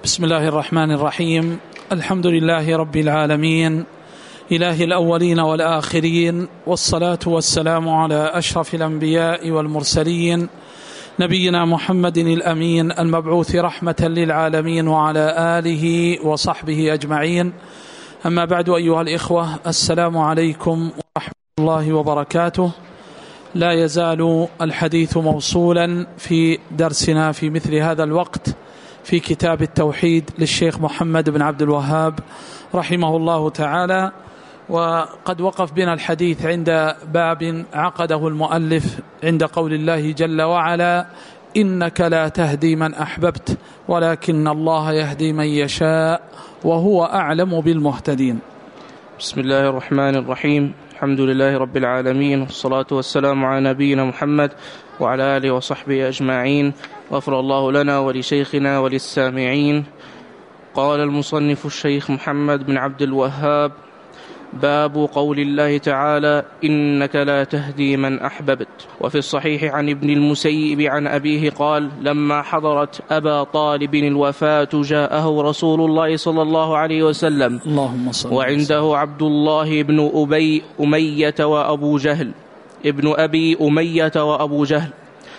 بسم الله الرحمن الرحيم. الحمد لله رب العالمين، إله الأولين والآخرين، والصلاة والسلام على أشرف الأنبياء والمرسلين، نبينا محمد الأمين المبعوث رحمة للعالمين، وعلى آله وصحبه أجمعين. أما بعد، أيها الإخوة، السلام عليكم ورحمة الله وبركاته. لا يزال الحديث موصولا في درسنا في مثل هذا الوقت في كتاب التوحيد للشيخ محمد بن عبد الوهاب رحمه الله تعالى، وقد وقف بنا الحديث عند باب عقده المؤلف عند قول الله جل وعلا: إنك لا تهدي من أحببت ولكن الله يهدي من يشاء وهو أعلم بالمهتدين. بسم الله الرحمن الرحيم. الحمد لله رب العالمين، والصلاة والسلام على نبينا محمد وعلى آله وصحبه أجمعين. غفر الله لنا ولشيخنا وللسامعين. قال المصنف الشيخ محمد بن عبد الوهاب: باب قول الله تعالى: إنك لا تهدي من أحببت. وفي الصحيح عن ابن المسيب عن أبيه قال: لما حضرت أبا طالب الوفاة جاءه رسول الله صلى الله عليه وسلم وعنده عبد الله بن أمية وأبو جهل ابن أبي أمية وأبو جهل،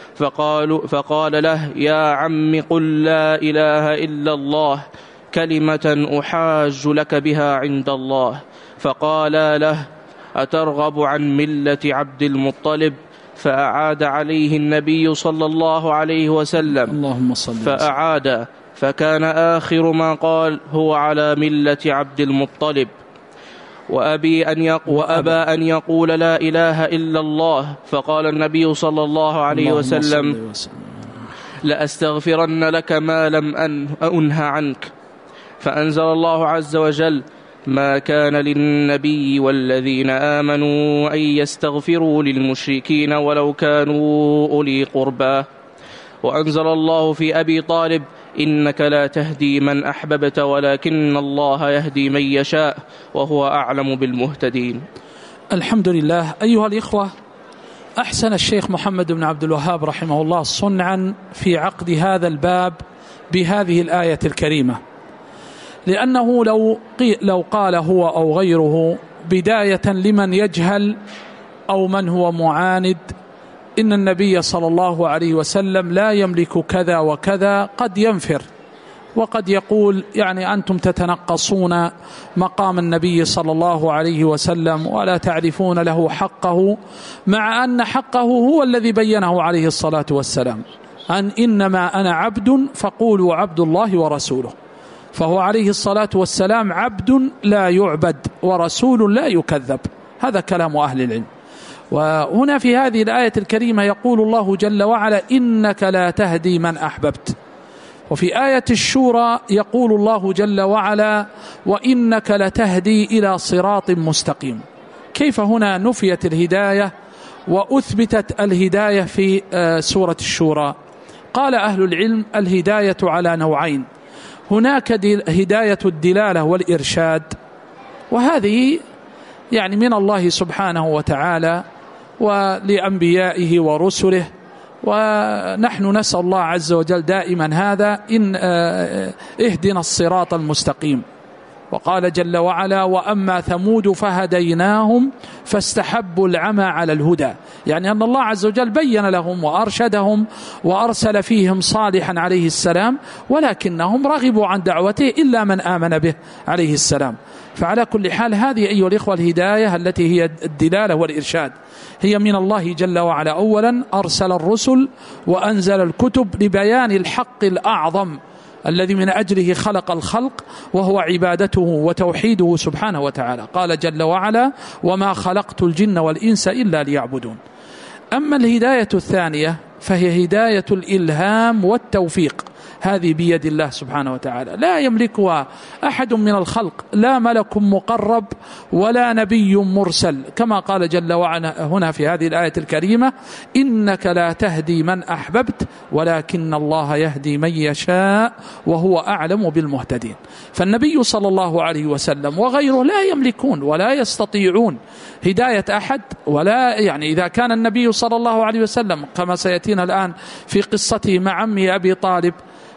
فقال له: يا عم، قل لا إله إلا الله كلمة أحاج لك بها عند الله. فقال له: أترغب عن ملة عبد المطلب؟ فأعاد عليه النبي صلى الله عليه وسلم، اللهم صل وسلم. فأعاد، فكان آخر ما قال: هو على ملة عبد المطلب. وأبى أن يقول لا إله إلا الله. فقال النبي صلى الله عليه وسلم: لأستغفرن لك ما لم أنه عنك. فأنزل الله عز وجل: ما كان للنبي والذين آمنوا أن يستغفروا للمشركين ولو كانوا أولي قربى. وأنزل الله في أبي طالب: إنك لا تهدي من أحببت ولكن الله يهدي من يشاء وهو أعلم بالمهتدين. الحمد لله. أيها الإخوة، أحسن الشيخ محمد بن عبد الوهاب رحمه الله صنعا في عقد هذا الباب بهذه الآية الكريمة، لأنه لو قال هو أو غيره بداية لمن يجهل أو من هو معاند إن النبي صلى الله عليه وسلم لا يملك كذا وكذا، قد ينفر وقد يقول يعني أنتم تتنقصون مقام النبي صلى الله عليه وسلم ولا تعرفون له حقه، مع أن حقه هو الذي بينه عليه الصلاة والسلام: أن إنما أنا عبد فقولوا عبد الله ورسوله. فهو عليه الصلاة والسلام عبد لا يعبد ورسول لا يكذب. هذا كلام أهل العلم. وهنا في هذه الآية الكريمة يقول الله جل وعلا: إنك لا تهدي من أحببت. وفي آية الشورى يقول الله جل وعلا: وإنك لتهدي إلى صراط مستقيم. كيف هنا نفيت الهداية وأثبتت الهداية في سورة الشورى؟ قال أهل العلم: الهداية على نوعين، هناك هداية الدلالة والإرشاد، وهذه يعني من الله سبحانه وتعالى ولأنبيائه ورسله، ونحن نسأل الله عز وجل دائما هذا: إن اهدنا الصراط المستقيم. وقال جل وعلا: وأما ثمود فهديناهم فاستحبوا العمى على الهدى، يعني أن الله عز وجل بين لهم وأرشدهم وأرسل فيهم صالحا عليه السلام، ولكنهم رغبوا عن دعوته إلا من آمن به عليه السلام. فعلى كل حال، هذه أيها الإخوة الهداية التي هي الدلالة والإرشاد هي من الله جل وعلا. أولا أرسل الرسل وأنزل الكتب لبيان الحق الأعظم الذي من أجله خلق الخلق، وهو عبادته وتوحيده سبحانه وتعالى. قال جل وعلا: وما خلقت الجن والإنس إلا ليعبدون. أما الهداية الثانية فهي هداية الإلهام والتوفيق، هذه بيد الله سبحانه وتعالى، لا يملكها أحد من الخلق، لا ملك مقرب ولا نبي مرسل، كما قال جل وعلا هنا في هذه الآية الكريمة: إنك لا تهدي من أحببت ولكن الله يهدي من يشاء وهو أعلم بالمهتدين. فالنبي صلى الله عليه وسلم وغيره لا يملكون ولا يستطيعون هداية أحد، ولا يعني إذا كان النبي صلى الله عليه وسلم كما سيأتينا الآن في قصته مع عمه أبي طالب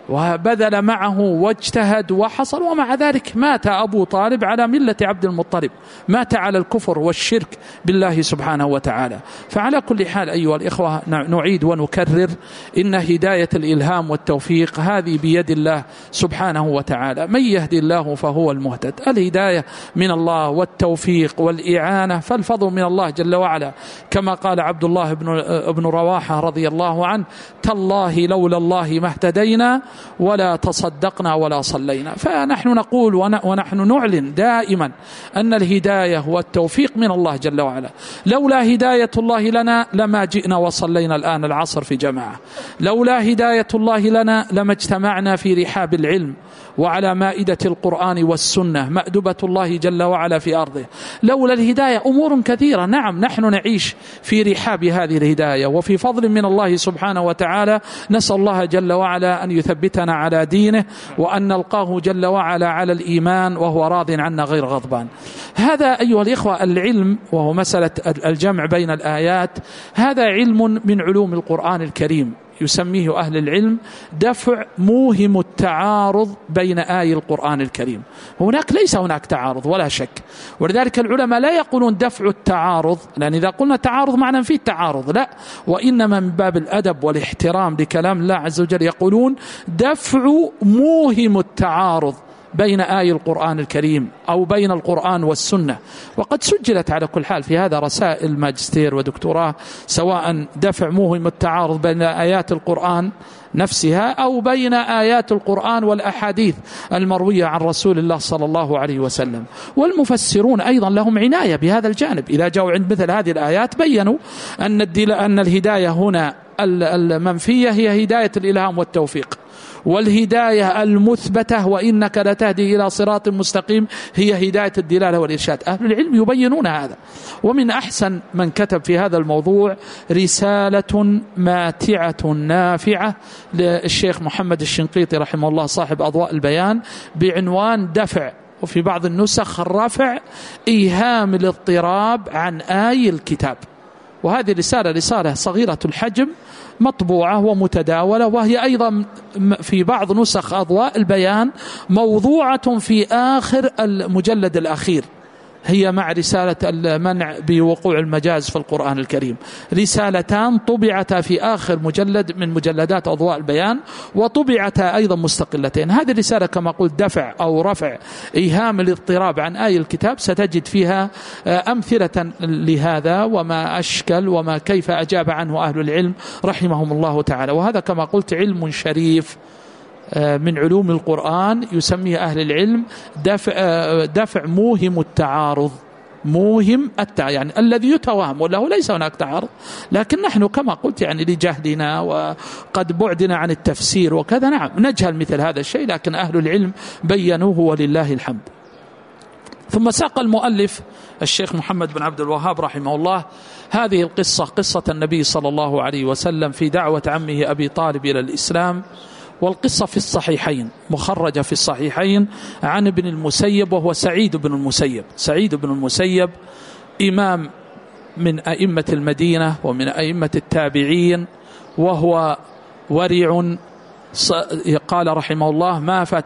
وبذل معه واجتهد وحصل، ومع ذلك مات أبو طالب على ملة عبد المطلب، مات على الكفر والشرك بالله سبحانه وتعالى. فعلى كل حال أيها الإخوة نعيد ونكرر إن هداية الإلهام والتوفيق هذه بيد الله سبحانه وتعالى، من يهدي الله فهو المهتد. الهداية من الله والتوفيق والإعانة فالفضل من الله جل وعلا، كما قال عبد الله بن رواحة رضي الله عنه: تالله لولا الله ما اهتدينا ولا تصدقنا ولا صلينا. فنحن نقول ونحن نعلن دائما أن الهداية والتوفيق من الله جل وعلا. لولا هداية الله لنا لما جئنا وصلينا الآن العصر في جماعة، لولا هداية الله لنا لما اجتمعنا في رحاب العلم وعلى مائدة القرآن والسنة، مأدبة الله جل وعلا في أرضه. لولا الهداية أمور كثيرة. نعم نحن نعيش في رحاب هذه الهداية وفي فضل من الله سبحانه وتعالى. نسأل الله جل وعلا أن يثبتنا على دينه، وأن نلقاه جل وعلا على الإيمان وهو راض عنا غير غضبان. هذا أيها الإخوة العلم، وهو مسألة الجمع بين الآيات، هذا علم من علوم القرآن الكريم يسميه أهل العلم دفع موهم التعارض بين آي القرآن الكريم. ليس هناك تعارض ولا شك، ولذلك العلماء لا يقولون دفع التعارض، لأن إذا قلنا تعارض معنى فيه التعارض، لا، وإنما من باب الأدب والاحترام لكلام الله عز وجل يقولون دفع موهم التعارض بين آي القرآن الكريم أو بين القرآن والسنة. وقد سجلت على كل حال في هذا رسائل ماجستير ودكتوراه، سواء دفع موهم التعارض بين آيات القرآن نفسها أو بين آيات القرآن والأحاديث المروية عن رسول الله صلى الله عليه وسلم. والمفسرون أيضا لهم عناية بهذا الجانب، إذا جاءوا عند مثل هذه الآيات بيّنوا أن الهداية هنا المنفية هي هداية الإلهام والتوفيق، والهداية المثبتة وإنك لتهدي إلى صراط مستقيم هي هداية الدلالة والإرشاد. أهل العلم يبينون هذا. ومن أحسن من كتب في هذا الموضوع رسالة ماتعة نافعة للشيخ محمد الشنقيطي رحمه الله صاحب أضواء البيان بعنوان دفع، وفي بعض النسخ رفع إيهام الاضطراب عن آي الكتاب. وهذه رسالة صغيرة الحجم مطبوعة ومتداولة، وهي أيضا في بعض نسخ أضواء البيان موضوعة في آخر المجلد الأخير، هي مع رسالة المنع بوقوع المجاز في القرآن الكريم. رسالتان طبعتا في آخر مجلد من مجلدات أضواء البيان، وطبعتا أيضا مستقلتين. هذه الرسالة كما قلت دفع أو رفع إيهام الاضطراب عن آي الكتاب، ستجد فيها أمثلة لهذا وما أشكل وما كيف أجاب عنه أهل العلم رحمهم الله تعالى. وهذا كما قلت علم شريف من علوم القرآن يسميه أهل العلم دفع موهم التعارض. موهم يعني الذي يتوهم، وله ليس هناك تعارض، لكن نحن كما قلت يعني لجهلنا وقد بعدنا عن التفسير وكذا، نعم نجهل مثل هذا الشيء، لكن أهل العلم بينوه ولله الحمد. ثم ساق المؤلف الشيخ محمد بن عبد الوهاب رحمه الله هذه القصة، قصة النبي صلى الله عليه وسلم في دعوة عمه أبي طالب إلى الإسلام. والقصة في الصحيحين، مخرجة في الصحيحين عن ابن المسيب، وهو سعيد بن المسيب. سعيد بن المسيب إمام من أئمة المدينة ومن أئمة التابعين، وهو ورع. قال رحمه الله: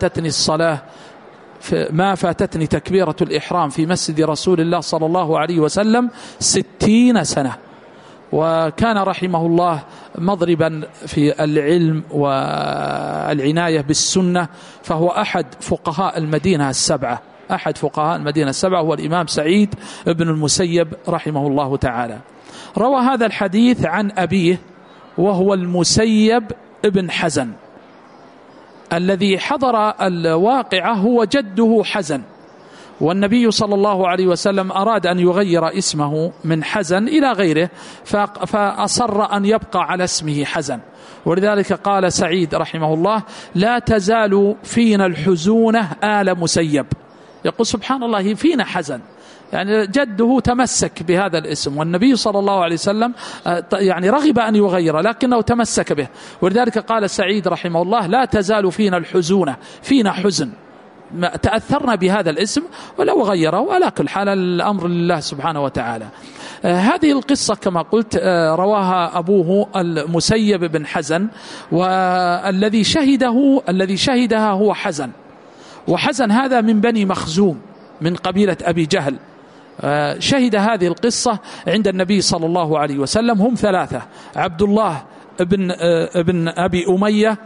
ما فاتتني تكبيرة الإحرام في مسجد رسول الله صلى الله عليه وسلم 60 سنة. وكان رحمه الله مضربا في العلم والعناية بالسنة، فهو أحد فقهاء المدينة السبعة، هو الإمام سعيد بن المسيب رحمه الله تعالى. روى هذا الحديث عن أبيه وهو المسيب ابن حزن، الذي حضر الواقعة هو جده حزن، والنبي صلى الله عليه وسلم أراد أن يغير اسمه من حزن إلى غيره، فأصر أن يبقى على اسمه حزن. ولذلك قال سعيد رحمه الله: لا تزال فينا الحزونة آل مسيب. يقول سبحان الله فينا حزن، يعني جده تمسك بهذا الاسم، والنبي صلى الله عليه وسلم يعني رغب أن يغيره لكنه تمسك به. ولذلك قال سعيد رحمه الله: لا تزال فينا الحزونة، فينا حزن، تأثرنا بهذا الاسم ولو غيره، وعلى كل حال الأمر لله سبحانه وتعالى. هذه القصة كما قلت رواها أبوه المسيب بن حزن، والذي شهدها هو حزن، وحزن هذا من بني مخزوم من قبيلة أبي جهل. شهد هذه القصة عند النبي صلى الله عليه وسلم. هم ثلاثة: عبد الله ابن أبي أمية،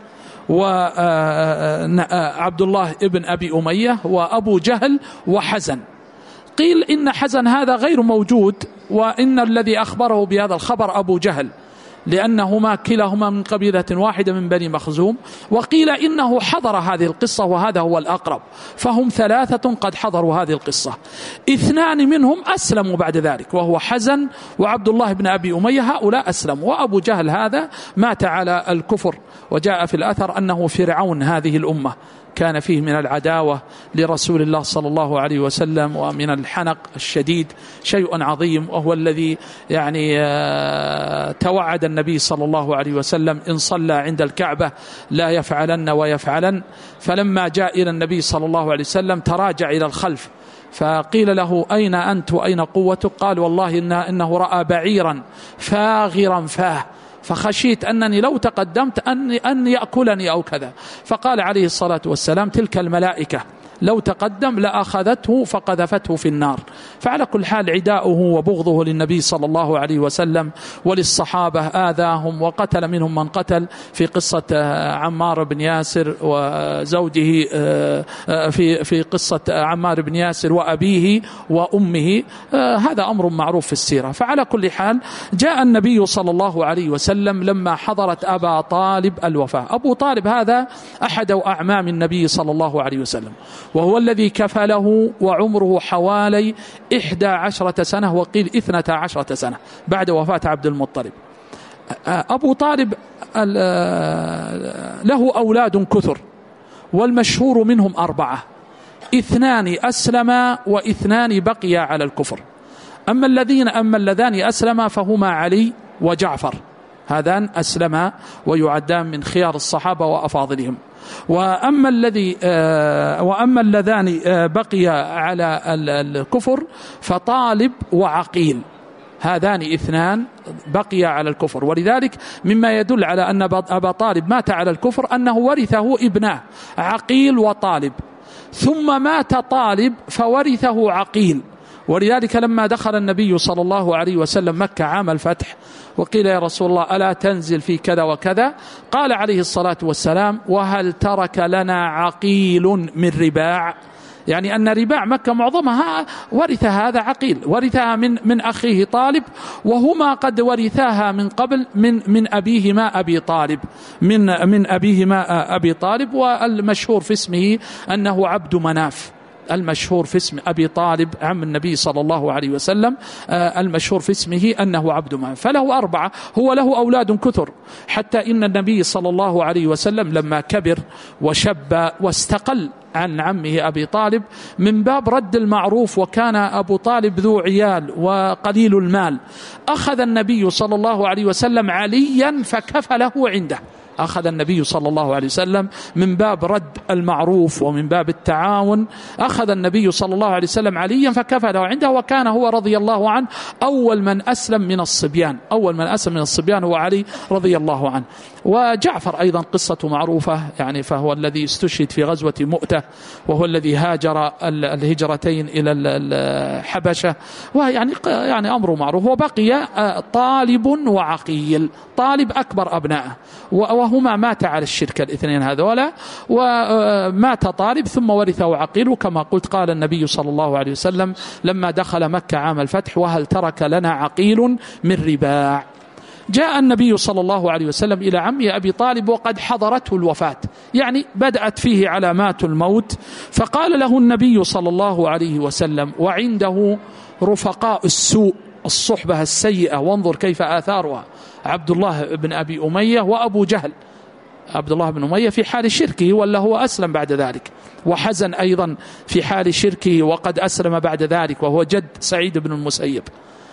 وعبد الله ابن أبي أمية، وأبو جهل، وحزن. قيل إن حزن هذا غير موجود، وإن الذي أخبره بهذا الخبر أبو جهل، لأنهما كلاهما من قبيلة واحدة من بني مخزوم. وقيل إنه حضر هذه القصة، وهذا هو الأقرب. فهم ثلاثة قد حضروا هذه القصة. 2 منهم أسلموا بعد ذلك، وهو حزن وعبد الله بن أبي أمية، هؤلاء أسلموا. وأبو جهل هذا مات على الكفر، وجاء في الأثر أنه فرعون هذه الأمة، كان فيه من العداوة لرسول الله صلى الله عليه وسلم ومن الحنق الشديد شيء عظيم، وهو الذي يعني توعد النبي صلى الله عليه وسلم إن صلى عند الكعبة لا يفعلن ويفعلن. فلما جاء إلى النبي صلى الله عليه وسلم تراجع إلى الخلف، فقيل له: أين أنت وأين قوتك؟ قال: والله إنه رأى بعيرا فاغرا فاه، فخشيت أنني لو تقدمت أن يأكلني أو كذا. فقال عليه الصلاة والسلام: تلك الملائكة لو تقدم لأخذته فقذفته في النار. فعلى كل حال عداؤه وبغضه للنبي صلى الله عليه وسلم وللصحابة آذاهم، وقتل منهم من قتل في قصة عمار بن ياسر وزوجه، في قصة عمار بن ياسر وأبيه وأمه. هذا أمر معروف في السيرة. فعلى كل حال جاء النبي صلى الله عليه وسلم لما حضرت أبا طالب الوفاة. أبو طالب هذا أحد أعمام النبي صلى الله عليه وسلم، وهو الذي كفله، وعمره حوالي 11 سنة، وقيل 12 سنة بعد وفاة عبد المطلب. أبو طالب له أولاد كثر، والمشهور منهم 4: 2 أسلما و2 بقيا على الكفر. أما اللذان أسلما فهما علي وجعفر، هذان أسلما ويعدان من خيار الصحابة وأفاضلهم. وأما اللذان بقي على الكفر فطالب وعقيل، هذان 2 بقي على الكفر. ولذلك مما يدل على أن أبا طالب مات على الكفر أنه ورثه ابناه عقيل وطالب، ثم مات طالب فورثه عقيل. ولذلك لما دخل النبي صلى الله عليه وسلم مكة عام الفتح وقيل: يا رسول الله ألا تنزل في كذا وكذا؟ قال عليه الصلاة والسلام: وهل ترك لنا عقيل من رباع؟ يعني أن رباع مكة معظمها ورث هذا عقيل، ورثها من أخيه طالب، وهما قد ورثاها من قبل من أبيهما أبي طالب، من أبيهما أبي طالب. والمشهور في اسمه أنه عبد مناف، المشهور في اسم أبي طالب عم النبي صلى الله عليه وسلم، المشهور في اسمه أنه عبد مناف. فله 4، هو له أولاد كثر، حتى إن النبي صلى الله عليه وسلم لما كبر وشب واستقل عن عمه أبي طالب من باب رد المعروف، وكان أبو طالب ذو عيال وقليل المال، أخذ النبي صلى الله عليه وسلم عليا فكفله عنده. أخذ النبي صلى الله عليه وسلم من باب رد المعروف ومن باب التعاون، أخذ النبي صلى الله عليه وسلم عليا فكفله عنده، وكان هو رضي الله عنه أول من أسلم من الصبيان، أول من أسلم من الصبيان هو علي رضي الله عنه. وجعفر أيضا قصته معروفة، يعني فهو الذي استشهد في غزوة مؤتة، وهو الذي هاجر الهجرتين إلى الحبشة، ويعني أمره معروف. وبقي طالب وعقيل، طالب أكبر أبنائه، وهما مات على الشرك الاثنين هذولا، ومات طالب ثم ورثه عقيل. وكما قلت قال النبي صلى الله عليه وسلم لما دخل مكة عام الفتح: وهل ترك لنا عقيل من رباع؟ جاء النبي صلى الله عليه وسلم إلى عمه أبي طالب وقد حضرته الوفاة، يعني بدأت فيه علامات الموت. فقال له النبي صلى الله عليه وسلم، وعنده رفقاء السوء، الصحبة السيئة، وانظر كيف آثارها: عبد الله بن أبي أمية وأبو جهل. عبد الله بن أمية في حال شركه ولا هو أسلم بعد ذلك، وحزن أيضا في حال شركه وقد أسلم بعد ذلك، وهو جد سعيد بن المسيب.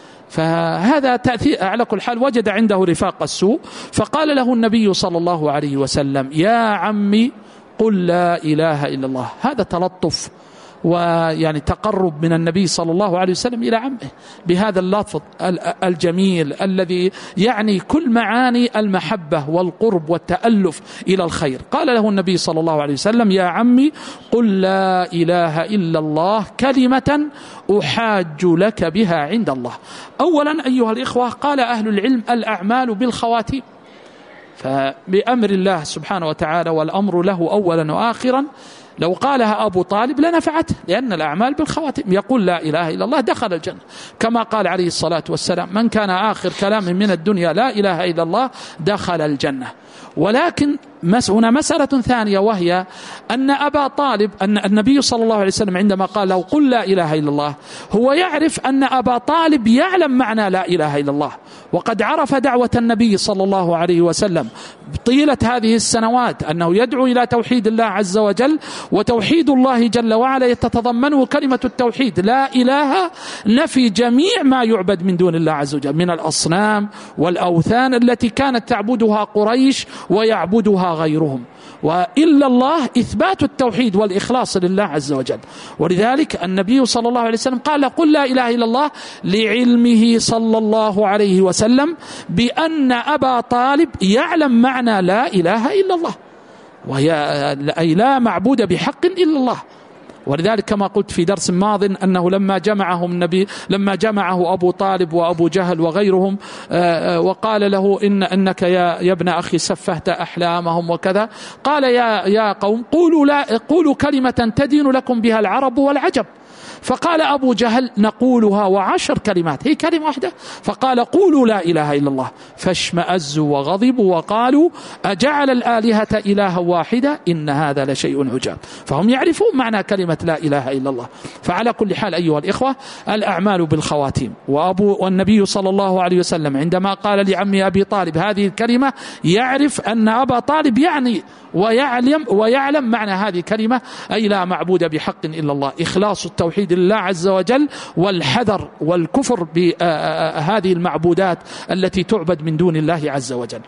فهذا تأثير. على كل حال وجد عنده رفاق السوء، فقال له النبي صلى الله عليه وسلم: يا عمي قل لا إله إلا الله. هذا تلطف ويعني تقرب من النبي صلى الله عليه وسلم إلى عمه بهذا اللفظ الجميل الذي يعني كل معاني المحبة والقرب والتألف إلى الخير. قال له النبي صلى الله عليه وسلم: يا عمي قل لا إله إلا الله كلمة أحاج لك بها عند الله. أولا أيها الإخوة، قال أهل العلم: الأعمال بالخواتيم، فبأمر الله سبحانه وتعالى والأمر له أولا وآخرا. لو قالها أبو طالب لنفعته، لأن الأعمال بالخواتيم. يقول لا إله إلا الله دخل الجنة، كما قال عليه الصلاة والسلام: من كان آخر كلام من الدنيا لا إله إلا الله دخل الجنة. ولكن هنا مسألة ثانية، وهي أن أبا طالب، أن النبي صلى الله عليه وسلم عندما قال له قل لا إله إلا الله، هو يعرف أن أبا طالب يعلم معنى لا إله إلا الله، وقد عرف دعوة النبي صلى الله عليه وسلم طيلة هذه السنوات أنه يدعو إلى توحيد الله عز وجل، وتوحيد الله جل وعلا تتضمنه كلمة التوحيد لا إله، نفي جميع ما يعبد من دون الله عز وجل من الأصنام والأوثان التي كانت تعبدها قريش ويعبدها غيرهم، وإلا الله إثبات التوحيد والإخلاص لله عز وجل. ولذلك النبي صلى الله عليه وسلم قال قل لا إله إلا الله لعلمه صلى الله عليه وسلم بأن أبا طالب يعلم معنى لا إله إلا الله، وهي أي لا معبود بحق إلا الله. ولذلك كما قلت في درس ماض أنه لما جمعه أبو طالب وأبو جهل وغيرهم وقال له إنك يا ابن أخي سفهت أحلامهم وكذا، قال يا قوم قولوا كلمة تدين لكم بها العرب والعجب. فقال أبو جهل نقولها وعشر كلمات، هي كلمة واحدة. فقال قولوا لا إله إلا الله، فاشمأزوا وغضبوا وقالوا أجعل الآلهة إلها واحدة إن هذا لشيء عجاب. فهم يعرفون معنى كلمة لا إله إلا الله. فعلى كل حال أيها الإخوة، الأعمال بالخواتيم. والنبي صلى الله عليه وسلم عندما قال لعمه أبي طالب هذه الكلمة يعرف أن أبا طالب يعني ويعلم معنى هذه الكلمة، أي لا معبود بحق إلا الله، إخلاص التوحيد لله عز وجل، والحذر والكفر بهذه المعبودات التي تعبد من دون الله عز وجل.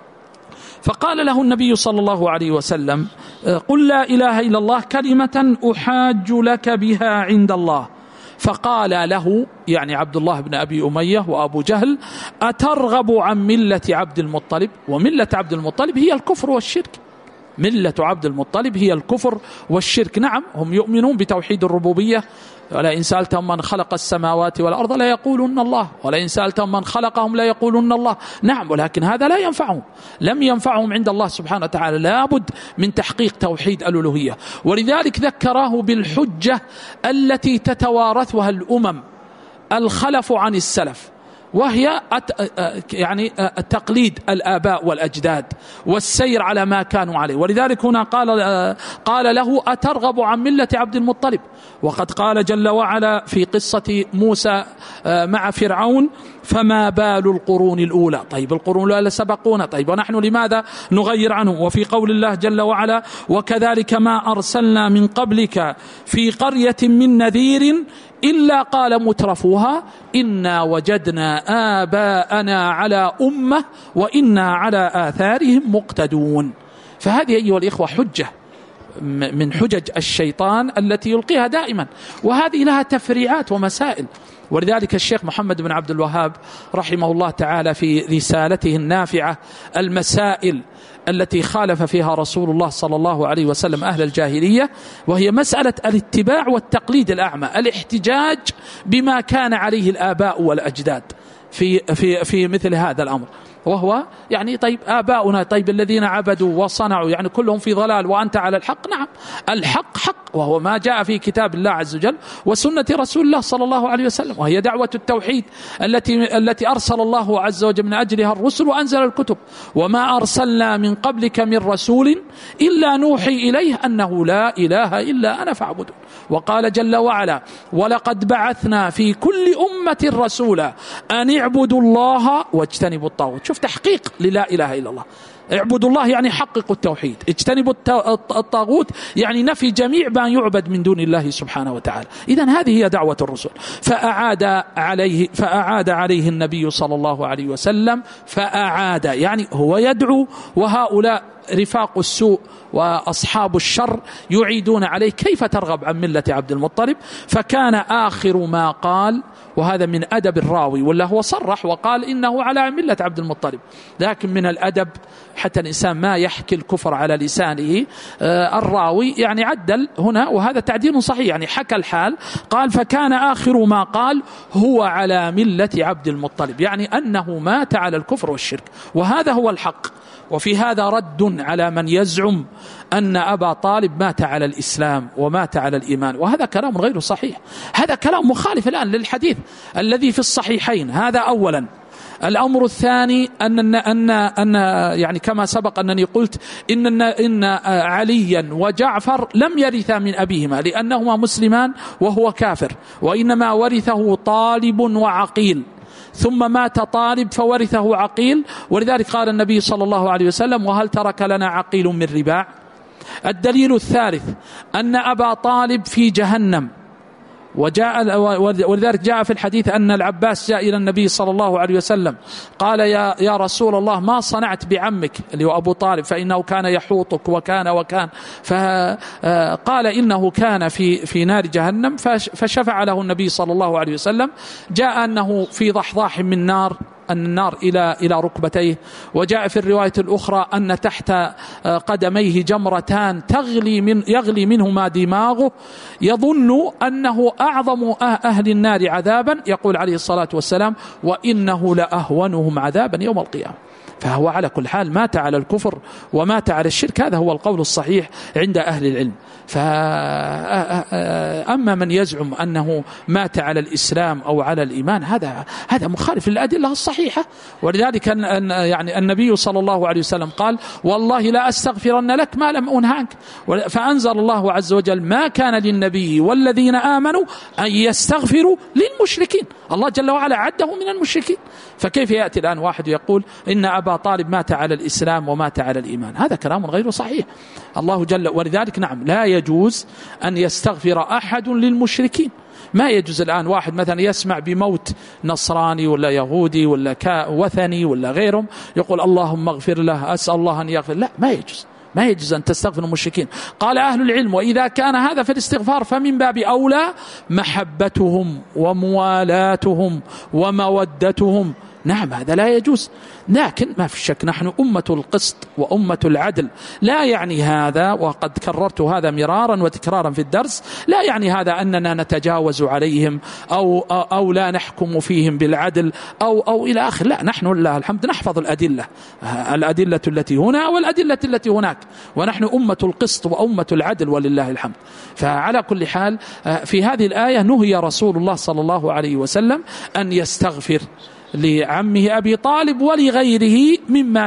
فقال له النبي صلى الله عليه وسلم قل لا إله إلا الله كلمة أحاج لك بها عند الله. فقال له يعني عبد الله بن أبي أمية وأبو جهل أترغب عن ملة عبد المطلب؟ وملة عبد المطلب هي الكفر والشرك، ملة عبد المطلب هي الكفر والشرك. نعم هم يؤمنون بتوحيد الربوبية، ولئن سألتهم من خلق السماوات والأرض لا يقولون الله، ولئن سألتهم من خلقهم لا يقولون الله. نعم، ولكن هذا لا ينفعهم، لم ينفعهم عند الله سبحانه وتعالى، لابد من تحقيق توحيد الألوهية. ولذلك ذكراه بالحجة التي تتوارثها الأمم الخلف عن السلف، وهي يعني تقليد الآباء والأجداد والسير على ما كانوا عليه. ولذلك هنا قال له أترغب عن ملة عبد المطلب؟ وقد قال جل وعلا في قصة موسى مع فرعون فما بال القرون الأولى. طيب القرون الأولى سبقونا، طيب ونحن لماذا نغير عنهم؟ وفي قول الله جل وعلا وكذلك ما أرسلنا من قبلك في قرية من نذير إلا قال مترفوها إنا وجدنا آباءنا على أمة وإنا على آثارهم مقتدون. فهذه أيها الإخوة حجة من حجج الشيطان التي يلقيها دائما، وهذه لها تفريعات ومسائل. ولذلك الشيخ محمد بن عبد الوهاب رحمه الله تعالى في رسالته النافعة المسائل التي خالف فيها رسول الله صلى الله عليه وسلم أهل الجاهلية، وهي مسألة الاتباع والتقليد الأعمى، الاحتجاج بما كان عليه الآباء والأجداد في مثل هذا الأمر. وهو يعني طيب آباؤنا، طيب الذين عبدوا وصنعوا يعني كلهم في ضلال وأنت على الحق. نعم الحق حق، وهو ما جاء في كتاب الله عز وجل وسنة رسول الله صلى الله عليه وسلم، وهي دعوة التوحيد التي أرسل الله عز وجل من أجلها الرسل وأنزل الكتب. وما أرسلنا من قبلك من رسول إلا نوحي إليه أنه لا إله إلا أنا فاعبدون. وقال جل وعلا ولقد بعثنا في كل أمة رسولا أن اعبدوا الله واجتنبوا الطاغوت. شوف تحقيق للا إله إلا الله، اعبدوا الله يعني حققوا التوحيد، اجتنبوا الطاغوت يعني نفي جميع ما يعبد من دون الله سبحانه وتعالى. إذن هذه هي دعوة الرسل. فأعاد عليه النبي صلى الله عليه وسلم، فأعاد يعني هو يدعو وهؤلاء رفاق السوء وأصحاب الشر يعيدون عليه كيف ترغب عن ملة عبد المطلب. فكان آخر ما قال، وهذا من أدب الراوي، ولا هو صرح وقال إنه على ملة عبد المطلب، لكن من الأدب حتى الإنسان ما يحكي الكفر على لسانه، الراوي يعني عدل هنا، وهذا تعديل صحيح، يعني حكى الحال، قال فكان آخر ما قال هو على ملة عبد المطلب، يعني أنه مات على الكفر والشرك، وهذا هو الحق. وفي هذا رد على من يزعم أن أبا طالب مات على الإسلام ومات على الإيمان، وهذا كلام غير صحيح، هذا كلام مخالف الآن للحديث الذي في الصحيحين. هذا أولا. الأمر الثاني أن يعني كما سبق أنني قلت إن عليا وجعفر لم يرثا من أبيهما لأنهما مسلمان وهو كافر، وإنما ورثه طالب وعقيل، ثم مات طالب فورثه عقيل، ولذلك قال النبي صلى الله عليه وسلم وهل ترك لنا عقيل من رباع. الدليل الثالث أن أبا طالب في جهنم، ولذلك جاء في الحديث أن العباس جاء إلى النبي صلى الله عليه وسلم قال يا رسول الله ما صنعت بعمك اللي هو أبو طالب فإنه كان يحوطك وكان فقال إنه كان في نار جهنم، فشفع له النبي صلى الله عليه وسلم. جاء أنه في ضحضاح من نار، النار إلى ركبتيه، وجاء في الرواية الأخرى أن تحت قدميه جمرتان يغلي منهما دماغه، يظن أنه أعظم أهل النار عذابا، يقول عليه الصلاة والسلام وإنه لأهونهم عذابا يوم القيامة. فهو على كل حال مات على الكفر ومات على الشرك، هذا هو القول الصحيح عند أهل العلم. فأما من يزعم أنه مات على الإسلام أو على الإيمان هذا مخالف للأدلة الصحيحة. ولذلك يعني النبي صلى الله عليه وسلم قال والله لا أستغفرن لك ما لم أنهاك، فأنزل الله عز وجل ما كان للنبي والذين آمنوا أن يستغفروا للمشركين، الله جل وعلا عده من المشركين. فكيف يأتي الآن واحد يقول إن أبا طالب مات على الإسلام ومات على الإيمان؟ هذا كلام غير صحيح. الله جل، ولذلك نعم لا يجوز أن يستغفر أحد للمشركين. ما يجوز الآن واحد مثلا يسمع بموت نصراني ولا يهودي ولا وثني ولا غيرهم يقول اللهم اغفر له، أسأل الله أن يغفر، لا، ما يجوز أن تستغفر المشركين. قال أهل العلم وإذا كان هذا في الاستغفار فمن باب أولى محبتهم وموالاتهم ومودتهم، نعم هذا لا يجوز. لكن ما في شك نحن أمة القسط وأمة العدل، لا يعني هذا، وقد كررت هذا مرارا وتكرارا في الدرس، لا يعني هذا أننا نتجاوز عليهم أو لا نحكم فيهم بالعدل أو إلى آخر، لا، نحن لله الحمد نحفظ الأدلة التي هنا والأدلة التي هناك، ونحن أمة القسط وأمة العدل ولله الحمد. فعلى كل حال في هذه الآية نهي رسول الله صلى الله عليه وسلم أن يستغفر لعمه أبي طالب ولغيره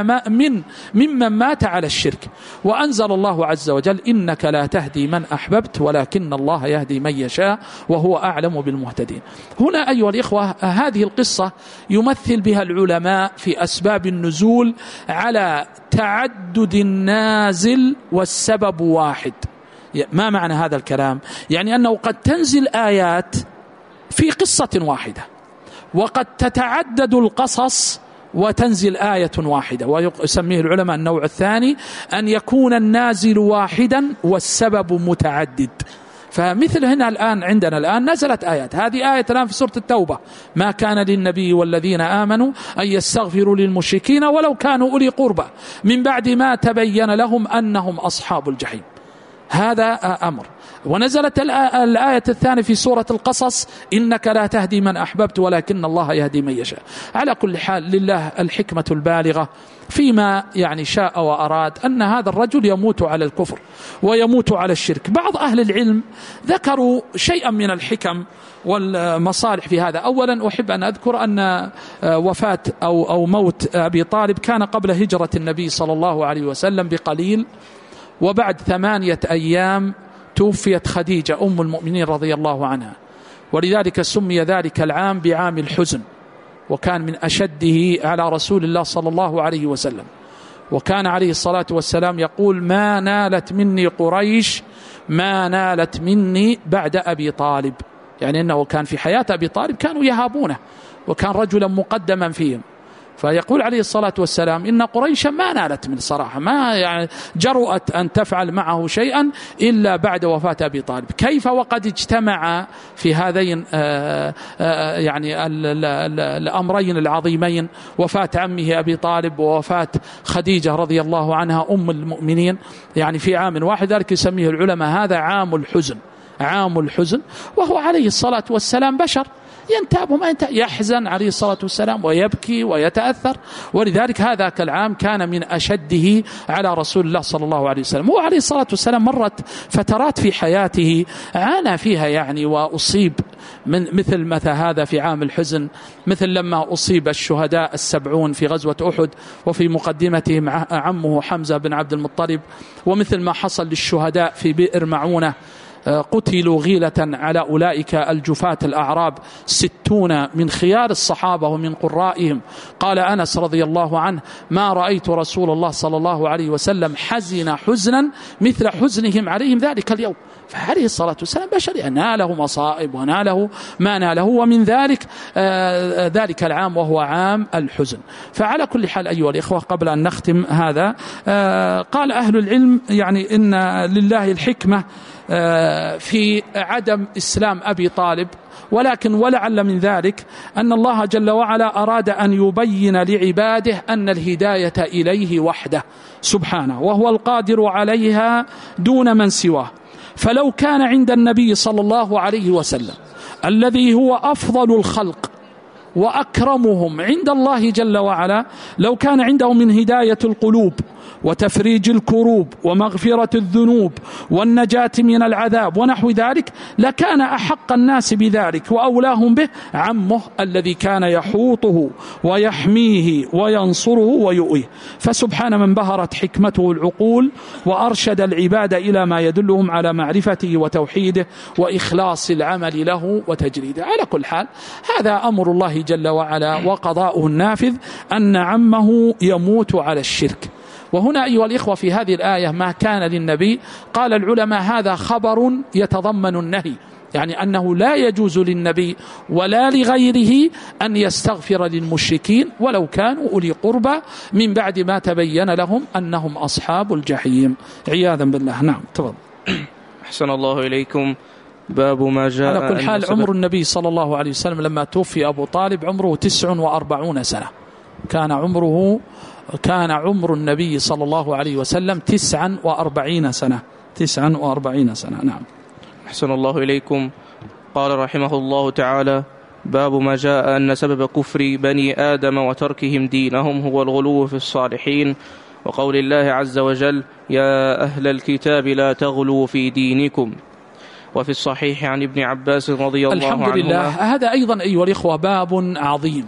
ممن مات على الشرك. وأنزل الله عز وجل إنك لا تهدي من أحببت ولكن الله يهدي من يشاء وهو أعلم بالمهتدين. هنا أيها الإخوة هذه القصة يمثل بها العلماء في أسباب النزول على تعدد النازل والسبب واحد. ما معنى هذا الكلام؟ يعني أنه قد تنزل آيات في قصة واحدة، وقد تتعدد القصص وتنزل آية واحدة، ويسميه العلماء النوع الثاني أن يكون النازل واحدا والسبب متعدد. فمثل هنا الآن عندنا الآن نزلت آيات، هذه آية الآن في سورة التوبة ما كان للنبي والذين آمنوا أن يستغفروا للمشركين ولو كانوا أولي قربى من بعد ما تبين لهم أنهم أصحاب الجحيم، هذا أمر. ونزلت الآية الثانية في سورة القصص إنك لا تهدي من أحببت ولكن الله يهدي من يشاء. على كل حال لله الحكمة البالغة فيما يعني شاء وأراد أن هذا الرجل يموت على الكفر ويموت على الشرك. بعض أهل العلم ذكروا شيئا من الحكم والمصالح في هذا. أولا أحب أن أذكر أن وفاة أو موت أبي طالب كان قبل هجرة النبي صلى الله عليه وسلم بقليل، وبعد 8 أيام توفيت خديجة أم المؤمنين رضي الله عنها، ولذلك سمي ذلك العام بعام الحزن، وكان من أشده على رسول الله صلى الله عليه وسلم. وكان عليه الصلاة والسلام يقول ما نالت مني قريش ما نالت مني بعد أبي طالب، يعني أنه كان في حياة أبي طالب كانوا يهابونه وكان رجلا مقدما فيهم، فيقول عليه الصلاة والسلام إن قريشا ما نالت من صراحة، ما يعني جرؤت أن تفعل معه شيئا إلا بعد وفاة أبي طالب. كيف وقد اجتمع في هذين يعني الأمرين العظيمين، وفاة عمه أبي طالب ووفاة خديجة رضي الله عنها أم المؤمنين، يعني في عام واحد. ذلك يسميه العلماء هذا عام الحزن، عام الحزن. وهو عليه الصلاة والسلام بشر ينتاب وما ينتاب، يحزن عليه الصلاة والسلام ويبكي ويتأثر. ولذلك هذا كالعام كان من أشده على رسول الله صلى الله عليه وسلم. هو عليه الصلاة والسلام مرت فترات في حياته عانى فيها يعني، وأصيب من مثل هذا في عام الحزن، مثل لما أصيب الشهداء 70 في غزوة أحد وفي مقدمتهم عمه حمزة بن عبد المطلب، ومثل ما حصل للشهداء في بئر معونة، قتلوا غيلة على أولئك الجفاة الأعراب 60 من خيار الصحابة ومن قرائهم. قال أنس رضي الله عنه ما رأيت رسول الله صلى الله عليه وسلم حزن حزنا مثل حزنهم عليهم ذلك اليوم. فعليه الصلاة والسلام بشري، ناله مصائب وناله ما ناله، ومن ذلك ذلك العام وهو عام الحزن. فعلى كل حال أيها الإخوة، قبل أن نختم هذا، قال أهل العلم يعني إن لله الحكمة في عدم إسلام أبي طالب، ولكن ولعل من ذلك أن الله جل وعلا أراد أن يبين لعباده أن الهداية إليه وحده سبحانه، وهو القادر عليها دون من سواه. فلو كان عند النبي صلى الله عليه وسلم الذي هو أفضل الخلق وأكرمهم عند الله جل وعلا، لو كان عنده من هداية القلوب وتفريج الكروب ومغفرة الذنوب والنجاة من العذاب ونحو ذلك، لكان أحق الناس بذلك وأولاهم به عمه الذي كان يحوطه ويحميه وينصره ويؤيه. فسبحان من بهرت حكمته العقول وأرشد العباد إلى ما يدلهم على معرفته وتوحيده وإخلاص العمل له وتجريده. على كل حال هذا أمر الله جل وعلا وقضاؤه النافذ أن عمه يموت على الشرك. وهنا أيها الإخوة في هذه الآية ما كان للنبي، قال العلماء هذا خبر يتضمن النهي، يعني أنه لا يجوز للنبي ولا لغيره أن يستغفر للمشركين ولو كانوا أولي قربى من بعد ما تبين لهم أنهم أصحاب الجحيم عياذا بالله. نعم تفضل. أحسن الله إليكم. باب ما جاء. على كل حال عمر النبي صلى الله عليه وسلم لما توفي أبو طالب عمره 49 سنة، كان عمر النبي صلى الله عليه وسلم 49 سنة. 49 سنة. نعم. أحسن الله إليكم. قال رحمه الله تعالى: باب ما جاء أن سبب كفر بني آدم وتركهم دينهم هو الغلو في الصالحين، وقول الله عز وجل: يا أهل الكتاب لا تغلوا في دينكم. وفي الصحيح عن ابن عباس رضي الله عنهما. الحمد لله. هذا أيضا أيها الإخوة باب عظيم،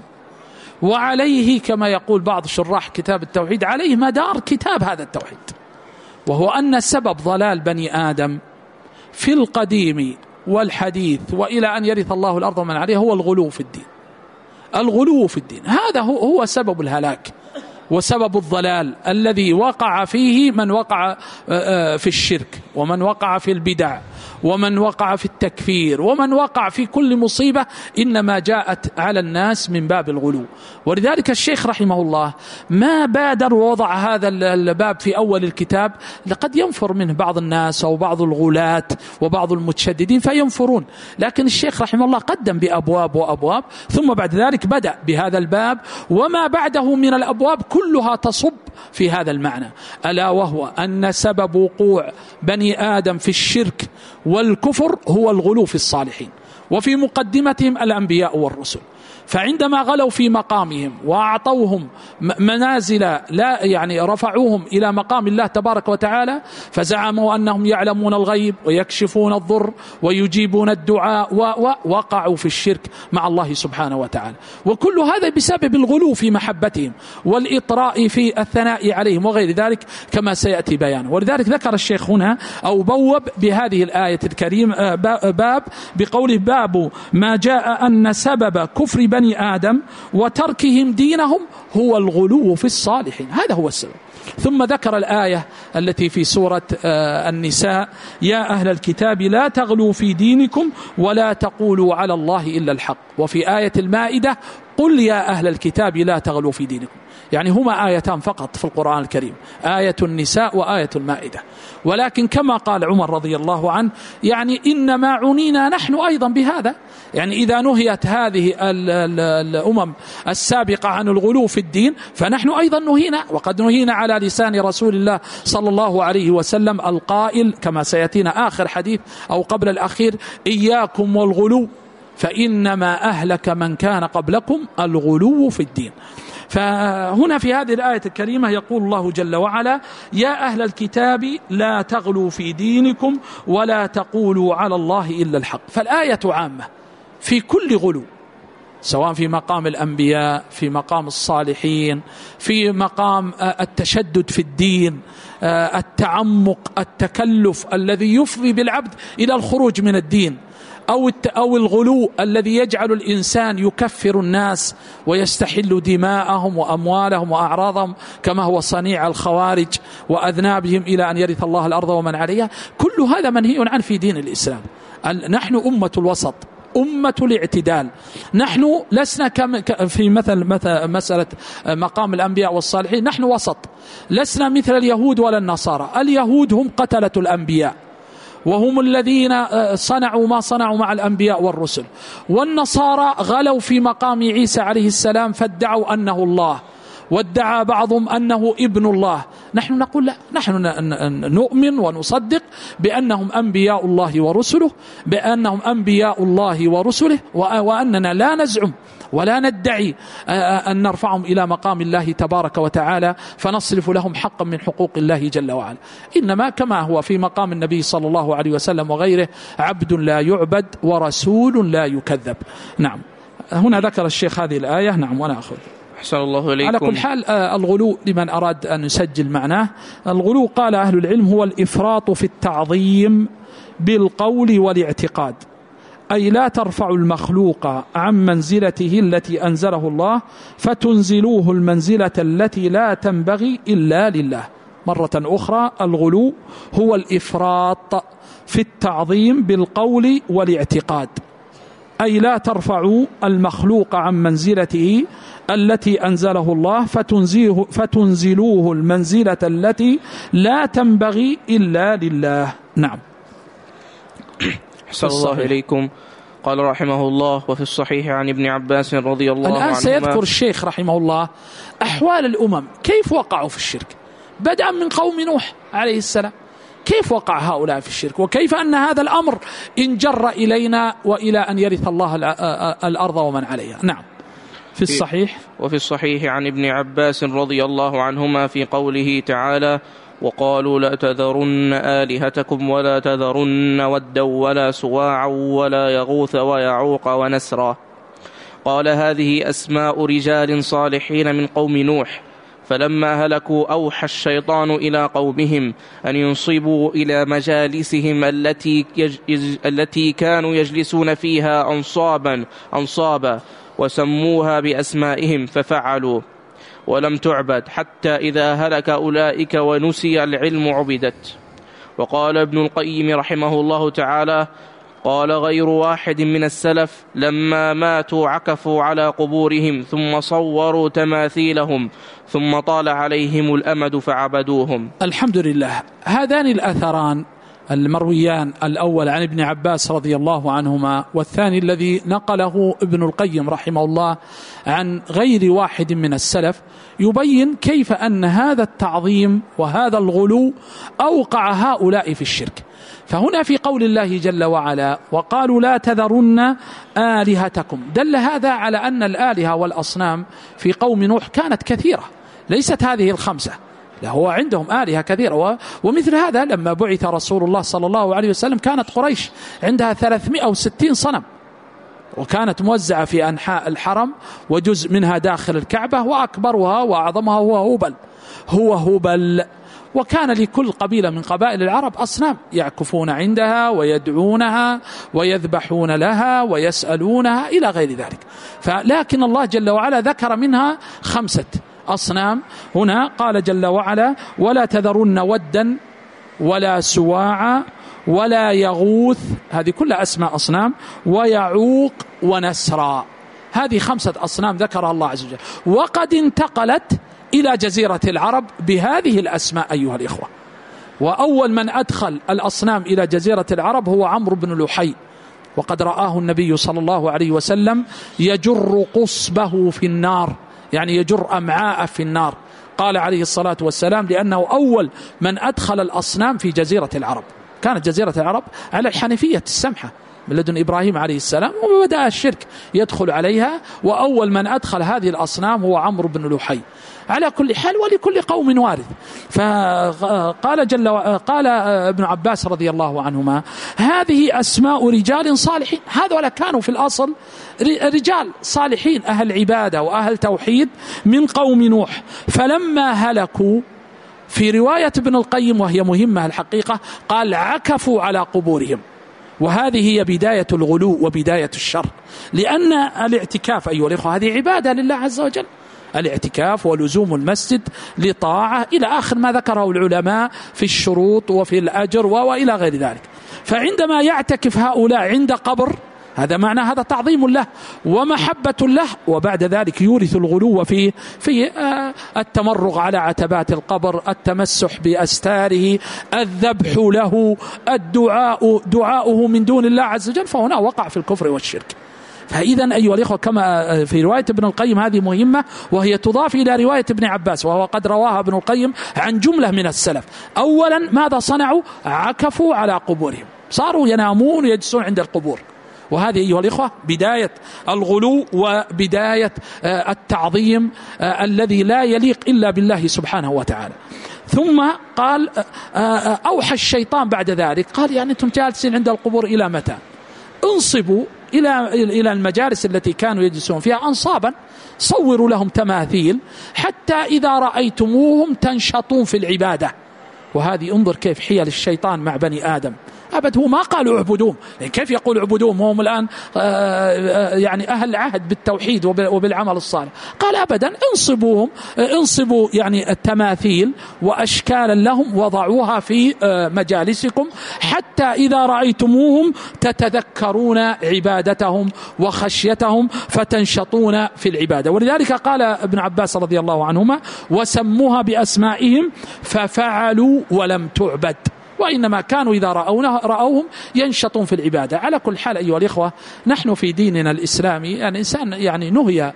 وعليه كما يقول بعض شراح كتاب التوحيد عليه مدار كتاب هذا التوحيد، وهو أن سبب ضلال بني آدم في القديم والحديث وإلى أن يرث الله الأرض ومن عليها هو الغلو في الدين. الغلو في الدين هذا هو سبب الهلاك وسبب الضلال الذي وقع فيه من وقع في الشرك، ومن وقع في البدع، ومن وقع في التكفير، ومن وقع في كل مصيبة إنما جاءت على الناس من باب الغلو. ولذلك الشيخ رحمه الله ما بادر ووضع هذا الباب في أول الكتاب، لقد ينفر منه بعض الناس أو بعض الغلاة وبعض المتشددين فينفرون، لكن الشيخ رحمه الله قدم بأبواب وأبواب، ثم بعد ذلك بدأ بهذا الباب وما بعده من الأبواب كلها تصب في هذا المعنى، ألا وهو أن سبب وقوع بني آدم في الشرك والكفر هو الغلو في الصالحين، وفي مقدمتهم الأنبياء والرسل. فعندما غلوا في مقامهم وأعطوهم منازل لا يعني رفعوهم إلى مقام الله تبارك وتعالى، فزعموا أنهم يعلمون الغيب ويكشفون الضر ويجيبون الدعاء، ووقعوا في الشرك مع الله سبحانه وتعالى. وكل هذا بسبب الغلو في محبتهم والإطراء في الثناء عليهم وغير ذلك كما سيأتي بيانه. ولذلك ذكر الشيخ هنا أو بوب بهذه الآية الكريمة باب بقوله: باب ما جاء أن سبب كفر بني آدم وتركهم دينهم هو الغلو في الصالحين. هذا هو السبب. ثم ذكر الآية التي في سورة النساء: يا أهل الكتاب لا تغلوا في دينكم ولا تقولوا على الله إلا الحق. وفي آية المائدة: قل يا أهل الكتاب لا تغلوا في دينكم. يعني هما آيتان فقط في القرآن الكريم، آية النساء وآية المائدة. ولكن كما قال عمر رضي الله عنه يعني إنما عنينا نحن أيضا بهذا. يعني إذا نهيت هذه الأمم السابقة عن الغلو في الدين فنحن أيضا نهينا، وقد نهينا على لسان رسول الله صلى الله عليه وسلم القائل كما سيأتينا آخر حديث أو قبل الأخير: إياكم والغلو فإنما أهلك من كان قبلكم الغلو في الدين. فهنا في هذه الآية الكريمة يقول الله جل وعلا: يا أهل الكتاب لا تغلوا في دينكم ولا تقولوا على الله إلا الحق. فالآية عامة في كل غلو، سواء في مقام الأنبياء، في مقام الصالحين، في مقام التشدد في الدين، التعمق، التكلف الذي يفضي بالعبد إلى الخروج من الدين، أو الغلو الذي يجعل الإنسان يكفر الناس ويستحل دماءهم وأموالهم وأعراضهم كما هو صنيع الخوارج وأذنابهم إلى أن يرث الله الأرض ومن عليها. كل هذا منهي عنه في دين الإسلام. نحن أمة الوسط، أمة الاعتدال. نحن لسنا في مسألة مقام الأنبياء والصالحين، نحن وسط، لسنا مثل اليهود ولا النصارى. اليهود هم قتلة الأنبياء وهم الذين صنعوا ما صنعوا مع الأنبياء والرسل، والنصارى غلوا في مقام عيسى عليه السلام فادعوا أنه الله، وادعى بعضهم أنه ابن الله. نحن نقول لا، نحن نؤمن ونصدق بأنهم أنبياء الله ورسله، بأنهم أنبياء الله ورسله، وأننا لا نزعم ولا ندعي أن نرفعهم إلى مقام الله تبارك وتعالى فنصرف لهم حقا من حقوق الله جل وعلا. إنما كما هو في مقام النبي صلى الله عليه وسلم وغيره: عبد لا يعبد ورسول لا يكذب. نعم، هنا ذكر الشيخ هذه الآية. نعم، وأنا أخذ. أحسن الله إليكم. على كل حال الغلو لمن أراد أن يسجل معناه: الغلو قال أهل العلم هو الإفراط في التعظيم بالقول والاعتقاد، أي لا ترفع المخلوق عن منزلته التي أنزله الله فتنزلوه المنزلة التي لا تنبغي إلا لله. مرة أخرى: الغلو هو الإفراط في التعظيم بالقول والاعتقاد، أي لا ترفعوا المخلوق عن منزلته التي أنزله الله فتنزلوه المنزلة التي لا تنبغي إلا لله. نعم. أحسن الله إليكم. قال رحمه الله: وفي الصحيح عن ابن عباس رضي الله عنهما. الآن سيذكر الشيخ رحمه الله أحوال الأمم، كيف وقعوا في الشرك، بدءا من قوم نوح عليه السلام، كيف وقع هؤلاء في الشرك، وكيف أن هذا الأمر انجر إلينا وإلى أن يرث الله الأرض ومن عليها. نعم. في الصحيح: وفي الصحيح عن ابن عباس رضي الله عنهما في قوله تعالى: وقالوا لا تذرن آلهتكم ولا تذرن ودا ولا سواعا ولا يغوث ويعوق ونسرا. قال: هذه أسماء رجال صالحين من قوم نوح، فلما هلكوا أوحى الشيطان إلى قومهم أن ينصبوا إلى مجالسهم التي كانوا يجلسون فيها أنصابا وسموها بأسمائهم ففعلوا، ولم تعبد حتى إذا هلك أولئك ونسي العلم عبدت. وقال ابن القيم رحمه الله تعالى: قال غير واحد من السلف: لما ماتوا عكفوا على قبورهم ثم صوروا تماثيلهم ثم طال عليهم الأمد فعبدوهم. الحمد لله. هذان الأثران المرويان، الأول عن ابن عباس رضي الله عنهما، والثاني الذي نقله ابن القيم رحمه الله عن غير واحد من السلف، يبين كيف أن هذا التعظيم وهذا الغلو أوقع هؤلاء في الشرك. فهنا في قول الله جل وعلا: وقالوا لا تذرن آلهتكم، دل هذا على أن الآلهة والأصنام في قوم نوح كانت كثيرة، ليست هذه الخمسة، لا، هو عندهم آلهة كثيرة. ومثل هذا لما بعث رسول الله صلى الله عليه وسلم كانت قريش عندها 360 صنم، وكانت موزعة في أنحاء الحرم وجزء منها داخل الكعبة، وأكبرها وأعظمها هو هبل. وكان لكل قبيلة من قبائل العرب أصنام يعكفون عندها ويدعونها ويذبحون لها ويسألونها إلى غير ذلك. لكن الله جل وعلا ذكر منها 5 أصنام. هنا قال جل وعلا: ولا تذرن ودا ولا سواعا ولا يغوث، هذه كلها أسماء أصنام، ويعوق ونسرا. هذه 5 أصنام ذكرها الله عز وجل، وقد انتقلت إلى جزيرة العرب بهذه الأسماء أيها الإخوة. وأول من أدخل الأصنام إلى جزيرة العرب هو عمرو بن لحي، وقد رآه النبي صلى الله عليه وسلم يجر قصبه في النار، يعني يجر أمعاء في النار، قال عليه الصلاة والسلام لأنه أول من أدخل الأصنام في جزيرة العرب. كانت جزيرة العرب على الحنيفية السمحة من لدن إبراهيم عليه السلام، وبدأ الشرك يدخل عليها، وأول من أدخل هذه الأصنام هو عمرو بن لحي. على كل حال ولكل قوم وارث. قال ابن عباس رضي الله عنهما: هذه أسماء رجال صالحين. هذولا كانوا في الأصل رجال صالحين أهل عبادة وأهل توحيد من قوم نوح، فلما هلكوا، في رواية ابن القيم وهي مهمة الحقيقة، قال: عكفوا على قبورهم. وهذه هي بداية الغلو وبداية الشر، لأن الاعتكاف أيها الأخوة هذه عبادة لله عز وجل، الاعتكاف ولزوم المسجد لطاعة إلى آخر ما ذكره العلماء في الشروط وفي الأجر وإلى غير ذلك. فعندما يعتكف هؤلاء عند قبر، هذا معنى هذا تعظيم له ومحبة له، وبعد ذلك يورث الغلو في التمرغ على عتبات القبر، التمسح بأستاره، الذبح له، دعاؤه من دون الله عز وجل، فهنا وقع في الكفر والشرك. فإذا أيها الإخوة كما في رواية ابن القيم هذه مهمة، وهي تضاف إلى رواية ابن عباس، وهو قد رواها ابن القيم عن جملة من السلف. أولا ماذا صنعوا؟ عكفوا على قبورهم، صاروا ينامون ويجلسون عند القبور. وهذه أيها الإخوة بداية الغلو وبداية التعظيم الذي لا يليق إلا بالله سبحانه وتعالى. ثم قال أوحى الشيطان بعد ذلك، قال: يعني أنتم جالسين عند القبور إلى متى؟ انصبوا إلى المجالس التي كانوا يجلسون فيها أنصابا، صوروا لهم تماثيل حتى إذا رأيتموهم تنشطون في العبادة. وهذه انظر كيف حيل الشيطان مع بني آدم. أبد هو ما قالوا اعبدوهم، يعني كيف يقول اعبدوهم وهم الآن يعني أهل عهد بالتوحيد وبالعمل الصالح؟ قال أبدا، انصبوا يعني التماثيل وأشكالا لهم وضعوها في مجالسكم حتى إذا رأيتموهم تتذكرون عبادتهم وخشيتهم فتنشطون في العبادة. ولذلك قال ابن عباس رضي الله عنهما: وسموها بأسمائهم ففعلوا ولم تعبد، وإنما كانوا إذا رأوهم ينشطون في العبادة. على كل حال أيها الإخوة، نحن في ديننا الإسلامي يعني إنسان يعني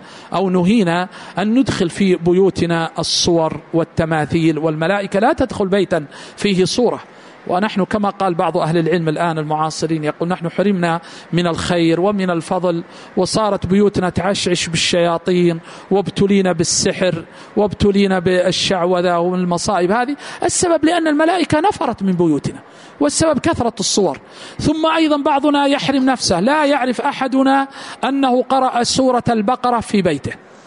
نهينا أن ندخل في بيوتنا الصور والتماثيل، والملائكة لا تدخل بيتا فيه صورة. ونحن كما قال بعض أهل العلم الآن المعاصرين، يقول: نحن حرمنا من الخير ومن الفضل، وصارت بيوتنا تعشعش بالشياطين، وابتلينا بالسحر، وابتلينا بالشعوذة والمصائب هذه. السبب لأن الملائكة نفرت من بيوتنا، والسبب كثرة الصور. ثم أيضا بعضنا يحرم نفسه، لا يعرف أحدنا أنه قرأ سورة البقرة في بيته،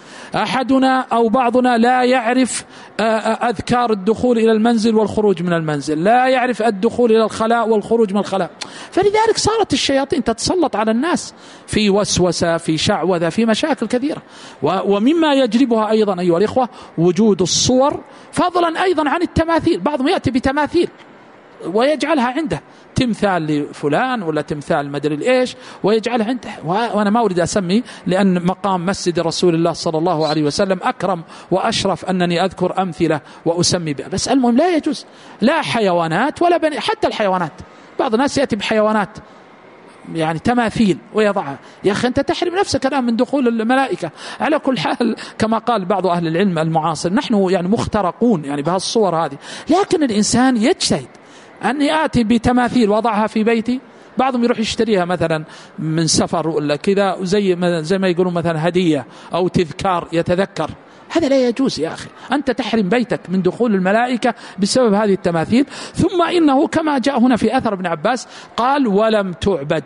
أحدنا أو بعضنا لا يعرف أذكار الدخول إلى المنزل والخروج من المنزل، لا يعرف الدخول إلى الخلاء والخروج من الخلاء. فلذلك صارت الشياطين تتسلط على الناس في وسوسة، في شعوذة، في مشاكل كثيرة. ومما يجلبها أيضا أيها الإخوة وجود الصور، فضلا أيضا عن التماثيل. بعضهم يأتي بتماثيل ويجعلها عنده، تمثال لفلان ولا تمثال مدري الإيش، ويجعلها عنده. وأنا ما أريد أسمي، لأن مقام مسجد رسول الله صلى الله عليه وسلم أكرم وأشرف أنني أذكر أمثلة وأسمي بها. بس المهم لا يجوز لا حيوانات ولا بني، حتى الحيوانات بعض الناس يأتي بحيوانات يعني تماثيل ويضعها. يا أخي أنت تحرم نفسك الآن من دخول الملائكة. على كل حال كما قال بعض أهل العلم المعاصر، نحن يعني مخترقون يعني بهالصور هذه، لكن الإنسان يجتهد أن يأتي بتماثيل وضعها في بيتي. بعضهم يروح يشتريها مثلا من سفر ولا كذا، زي ما يقولون مثلا هدية أو تذكار يتذكر. هذا لا يجوز يا أخي، أنت تحرم بيتك من دخول الملائكة بسبب هذه التماثيل. ثم إنه كما جاء هنا في أثر ابن عباس قال: ولم تعبد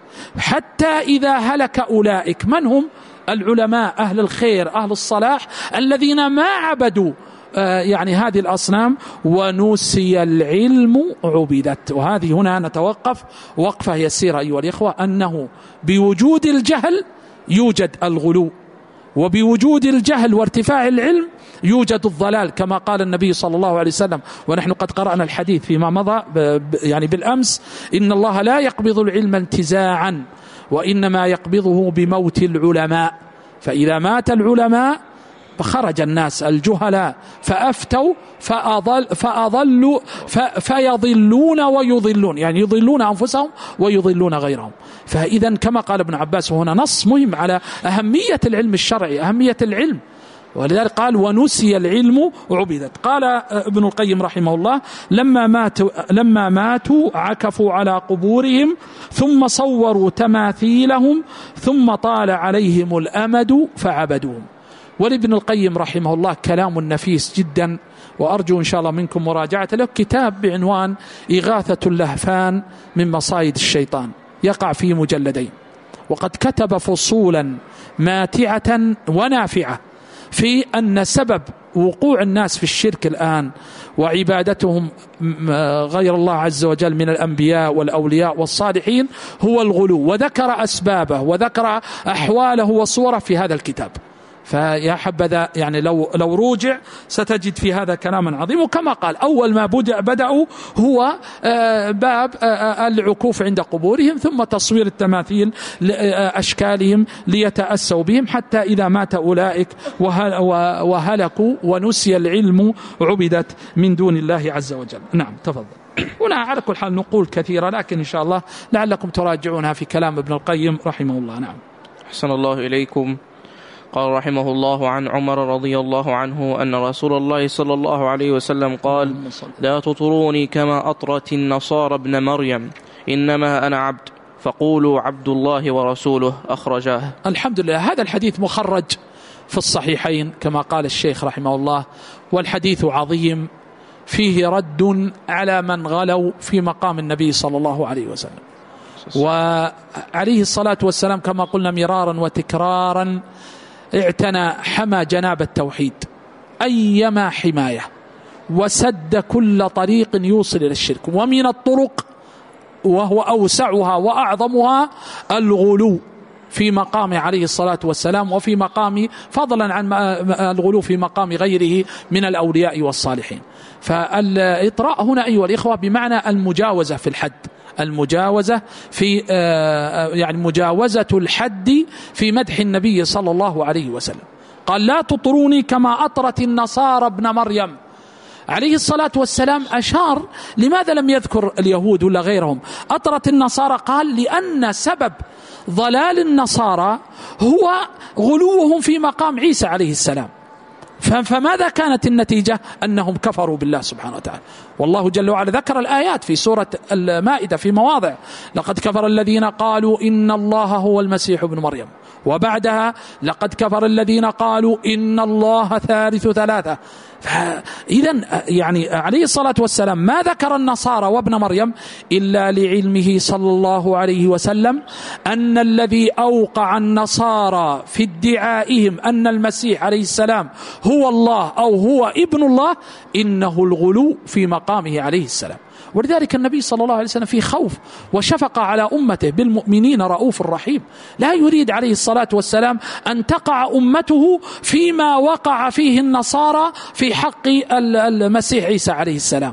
حتى إذا هلك أولئك. من هم؟ العلماء أهل الخير أهل الصلاح الذين ما عبدوا يعني هذه الأصنام، ونسي العلم عبدت. وهذه هنا نتوقف وقفة يسيرة أيها الإخوة، أنه بوجود الجهل يوجد الغلو، وبوجود الجهل وارتفاع العلم يوجد الضلال، كما قال النبي صلى الله عليه وسلم، ونحن قد قرأنا الحديث فيما مضى يعني بالأمس: إن الله لا يقبض العلم انتزاعا وإنما يقبضه بموت العلماء، فإذا مات العلماء فخرج الناس الجهلاء فأفتوا فأضلوا فيضلون ويضلون، يعني يضلون أنفسهم ويضلون غيرهم. فإذا كما قال ابن عباس، وهنا نص مهم على أهمية العلم الشرعي، أهمية العلم، ولذلك قال: ونسي العلم عبدت. قال ابن القيم رحمه الله: لما ماتوا عكفوا على قبورهم ثم صوروا تماثيلهم ثم طال عليهم الأمد فعبدوهم. ولابن القيم رحمه الله كلام نفيس جدا، وأرجو إن شاء الله منكم مراجعة له، كتاب بعنوان إغاثة اللهفان من مصايد الشيطان، يقع في مجلدين، وقد كتب فصولا ماتعة ونافعة في أن سبب وقوع الناس في الشرك الآن وعبادتهم غير الله عز وجل من الأنبياء والأولياء والصالحين هو الغلو، وذكر أسبابه وذكر أحواله وصوره في هذا الكتاب. فيا حبذا يعني لو روجع ستجد في هذا كلاما عظيم. وكما قال: أول ما بدأوا هو باب العكوف عند قبورهم، ثم تصوير التماثيل أشكالهم ليتأسوا بهم، حتى إذا مات أولئك وهلكوا ونسي العلم عبدت من دون الله عز وجل. نعم، تفضل. هنا على كل حال نقول كثيرا، لكن إن شاء الله لعلكم تراجعونها في كلام ابن القيم رحمه الله. نعم. أحسن الله إليكم. قال رحمه الله عن عمر رضي الله عنه أن رسول الله صلى الله عليه وسلم قال: لا تطروني كما أطرت النصارى ابن مريم، إنما أنا عبد، فقولوا عبد الله ورسوله. أخرجاه. الحمد لله. هذا الحديث مخرج في الصحيحين كما قال الشيخ رحمه الله، والحديث عظيم فيه رد على من غلوا في مقام النبي صلى الله عليه وسلم. وعليه الصلاة والسلام كما قلنا مرارا وتكرارا اعتنى حمى جناب التوحيد أيما حماية، وسد كل طريق يوصل إلى الشرك، ومن الطرق وهو أوسعها وأعظمها الغلو في مقام عليه الصلاة والسلام، وفي مقام فضلا عن الغلو في مقام غيره من الأولياء والصالحين. فالإطراء هنا أيها الإخوة بمعنى المجاوزة في الحد، المجاوزة في يعني مجاوزة الحد في مدح النبي صلى الله عليه وسلم. قال: لا تطروني كما أطرت النصارى ابن مريم. عليه الصلاة والسلام أشار، لماذا لم يذكر اليهود ولا غيرهم؟ أطرت النصارى، قال: لأن سبب ضلال النصارى هو غلوهم في مقام عيسى عليه السلام. فماذا كانت النتيجة؟ أنهم كفروا بالله سبحانه وتعالى. والله جل وعلا ذكر الآيات في سورة المائدة في مواضع: لقد كفر الذين قالوا إن الله هو المسيح ابن مريم، وبعدها لقد كفر الذين قالوا إن الله ثالث ثلاثة. إذن يعني عليه الصلاة والسلام ما ذكر النصارى وابن مريم إلا لعلمه صلى الله عليه وسلم أن الذي أوقع النصارى في ادعائهم أن المسيح عليه السلام هو الله أو هو ابن الله إنه الغلو في مقامه عليه السلام. ولذلك النبي صلى الله عليه وسلم في خوف وشفقة على أمته، بالمؤمنين رؤوف رحيم، لا يريد عليه الصلاة والسلام أن تقع أمته فيما وقع فيه النصارى في حق المسيح عيسى عليه السلام،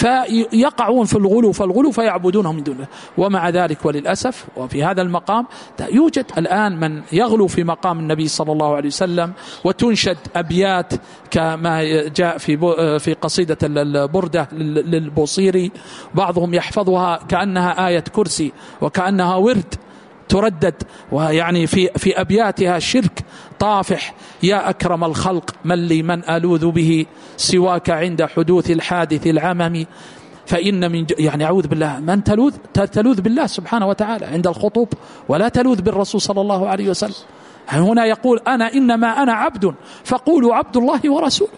فيقعون في الغلو فيعبدونه من دون الله. ومع ذلك وللأسف وفي هذا المقام يوجد الآن من يغلو في مقام النبي صلى الله عليه وسلم، وتنشد أبيات كما جاء في قصيدة البردة للبوصيري، بعضهم يحفظها كأنها آية كرسي وكأنها ورد تردد، ويعني في أبياتها شرك طافح: يا أكرم الخلق من لي من ألوذ به سواك عند حدوث الحادث العمم. فإن من يعني أعوذ بالله، من تلوذ بالله سبحانه وتعالى عند الخطوب، ولا تلوذ بالرسول صلى الله عليه وسلم. هنا يقول: إنما أنا عبد، فقولوا عبد الله ورسوله.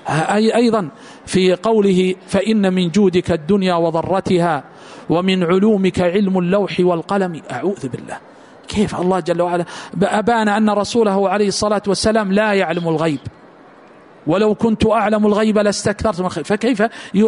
أيضا في قوله: فإن من جودك الدنيا وضرتها ومن علومك علم اللوح والقلم. أعوذ بالله، كيف الله جل وعلا أبان أن رسوله عليه الصلاة والسلام لا يعلم الغيب، ولو كنت أعلم الغيب لاستكثرت من الخير. فكيف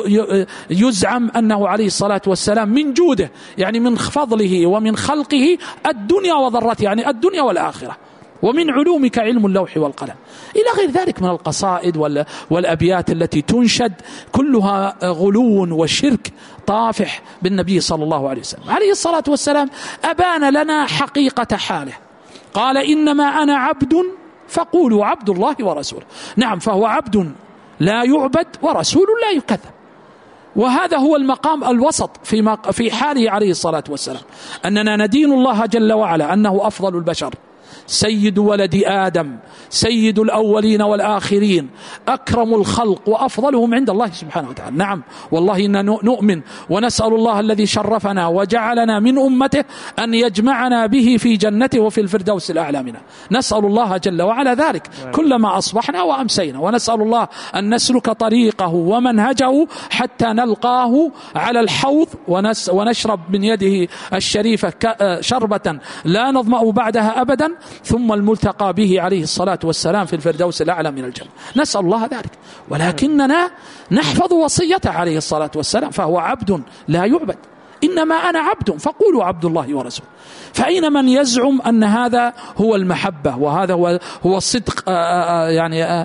يزعم أنه عليه الصلاة والسلام من جوده، يعني من فضله ومن خلقه الدنيا وضرتها، يعني الدنيا والآخرة. ومن علومك علم اللوح والقلم، إلى غير ذلك من القصائد والأبيات التي تنشد كلها غلو وشرك طافح بالنبي صلى الله عليه وسلم. عليه الصلاة والسلام أبان لنا حقيقة حاله، قال إنما أنا عبد فقولوا عبد الله ورسوله. نعم، فهو عبد لا يعبد ورسول لا يكذب، وهذا هو المقام الوسط في حاله عليه الصلاة والسلام، أننا ندين الله جل وعلا أنه أفضل البشر، سيد ولد آدم، سيد الأولين والآخرين، أكرم الخلق وأفضلهم عند الله سبحانه وتعالى. نعم والله إننا نؤمن ونسأل الله الذي شرفنا وجعلنا من أمته أن يجمعنا به في جنته وفي الفردوس الأعلى منه، نسأل الله جل وعلا ذلك كلما أصبحنا وأمسينا، ونسأل الله أن نسلك طريقه ومنهجه حتى نلقاه على الحوض ونشرب من يده الشريفة شربة لا نظمأ بعدها أبدا، ثم الملتقى به عليه الصلاة والسلام في الفردوس الأعلى من الجنة، نسأل الله ذلك. ولكننا نحفظ وصيته عليه الصلاة والسلام، فهو عبد لا يعبد، إنما أنا عبد فقولوا عبد الله ورسوله. فأين من يزعم أن هذا هو المحبة وهذا هو الصدق، يعني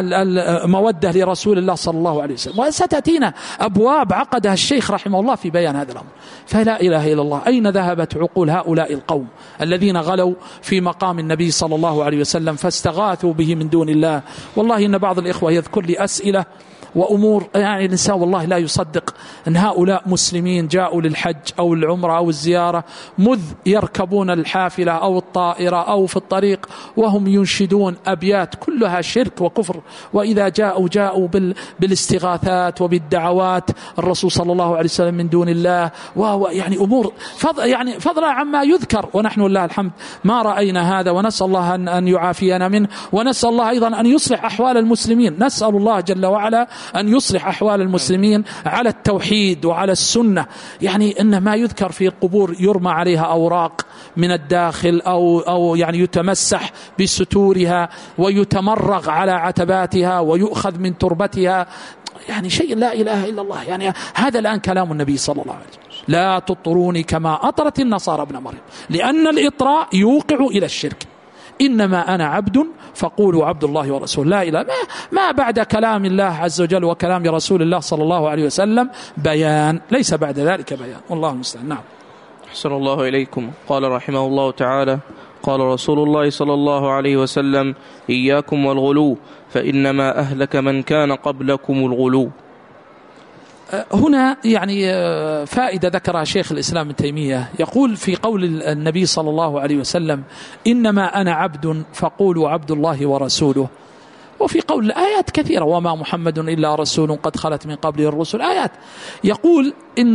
المودة لرسول الله صلى الله عليه وسلم؟ وستأتينا أبواب عقدها الشيخ رحمه الله في بيان هذا الأمر. فلا إله إلا الله، أين ذهبت عقول هؤلاء القوم الذين غلوا في مقام النبي صلى الله عليه وسلم فاستغاثوا به من دون الله؟ والله إن بعض الإخوة يذكر لي أسئلة وأمور يعني الإنسان والله لا يصدق أن هؤلاء مسلمين جاءوا للحج أو العمرة أو الزيارة، مذ يركبون الحافلة أو الطائرة أو في الطريق وهم ينشدون أبيات كلها شرك وكفر، وإذا جاءوا بالاستغاثات وبالدعوات الرسول صلى الله عليه وسلم من دون الله، ويعني أمور فضلا عما يذكر، ونحن لله الحمد ما رأينا هذا، ونسأل الله أن يعافينا منه، ونسأل الله أيضا أن يصلح أحوال المسلمين، نسأل الله جل وعلا أن يصلح أحوال المسلمين على التوحيد وعلى السنة. يعني إن ما يذكر في القبور يرمى عليها أوراق من الداخل أو يعني يتمسح بستورها ويتمرغ على عتباتها ويؤخذ من تربتها، يعني شيء لا إله إلا الله. يعني هذا الآن كلام النبي صلى الله عليه وسلم، لا تطروني كما أطرت النصارى ابن مريم، لأن الإطراء يوقع إلى الشرك. إنما أنا عبد فقولوا عبد الله ورسوله. لا إله ما بعد كلام الله عز وجل وكلام رسول الله صلى الله عليه وسلم بيان، ليس بعد ذلك بيان، والله المستعان. نعم. أحسن الله إليكم. قال رحمه الله تعالى: قال رسول الله صلى الله عليه وسلم: إياكم والغلو فإنما أهلك من كان قبلكم الغلو. هنا يعني فائدة ذكرها شيخ الإسلام ابن تيمية، يقول في قول النبي صلى الله عليه وسلم: إنما أنا عبد فقولوا عبد الله ورسوله. وفي قول الآيات كثيرة: وما محمد إلا رسول قد خلت من قبله الرسل، آيات. يقول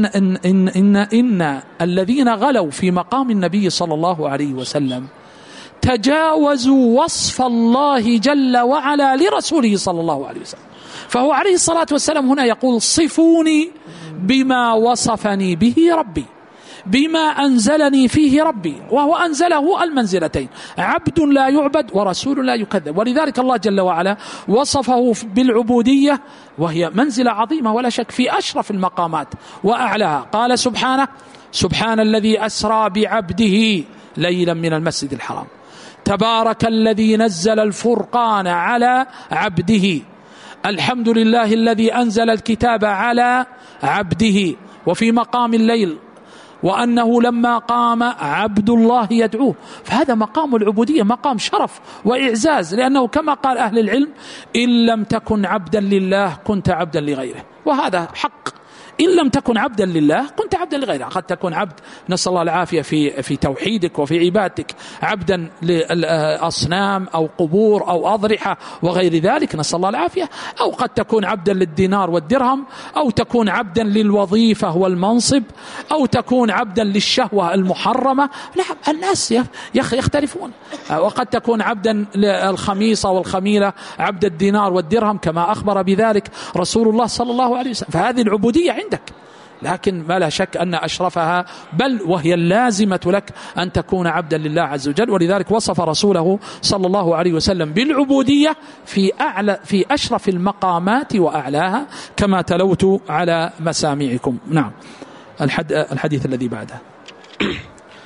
إن الذين غلوا في مقام النبي صلى الله عليه وسلم تجاوزوا وصف الله جل وعلا لرسوله صلى الله عليه وسلم، فهو عليه الصلاة والسلام هنا يقول: صفوني بما وصفني به ربي، بما أنزلني فيه ربي، وهو أنزله المنزلتين، عبد لا يعبد ورسول لا يكذب. ولذلك الله جل وعلا وصفه بالعبودية، وهي منزلة عظيمة ولا شك في أشرف المقامات وأعلاها. قال سبحانه: سبحان الذي أسرى بعبده ليلا من المسجد الحرام، تبارك الذي نزل الفرقان على عبده، الحمد لله الذي أنزل الكتاب على عبده. وفي مقام الليل: وأنه لما قام عبد الله يدعوه. فهذا مقام العبودية، مقام شرف وإعزاز، لأنه كما قال أهل العلم: إن لم تكن عبدا لله كنت عبدا لغيره. وهذا حق، إن لم تكن عبدا لله كنت عبدا لغيره. قد تكون عبد، نسأل الله العافية، في توحيدك وفي عبادتك، عبدا للأصنام أو قبور أو أضرحة وغير ذلك، نسأل الله العافية. أو قد تكون عبدا للدينار والدرهم، أو تكون عبدا للوظيفة والمنصب، أو تكون عبدا للشهوة المحرمة. نعم، الناس يختلفون. وقد تكون عبدا للخميصة والخميلة، عبد الدينار والدرهم، كما أخبر بذلك رسول الله صلى الله عليه وسلم. فهذه العبودية عندك، لكن ما لا شك أن أشرفها بل وهي اللازمة لك أن تكون عبدا لله عز وجل. ولذلك وصف رسوله صلى الله عليه وسلم بالعبودية في أشرف المقامات وأعلاها، كما تلوت على مسامعكم. نعم. الحديث الذي بعده.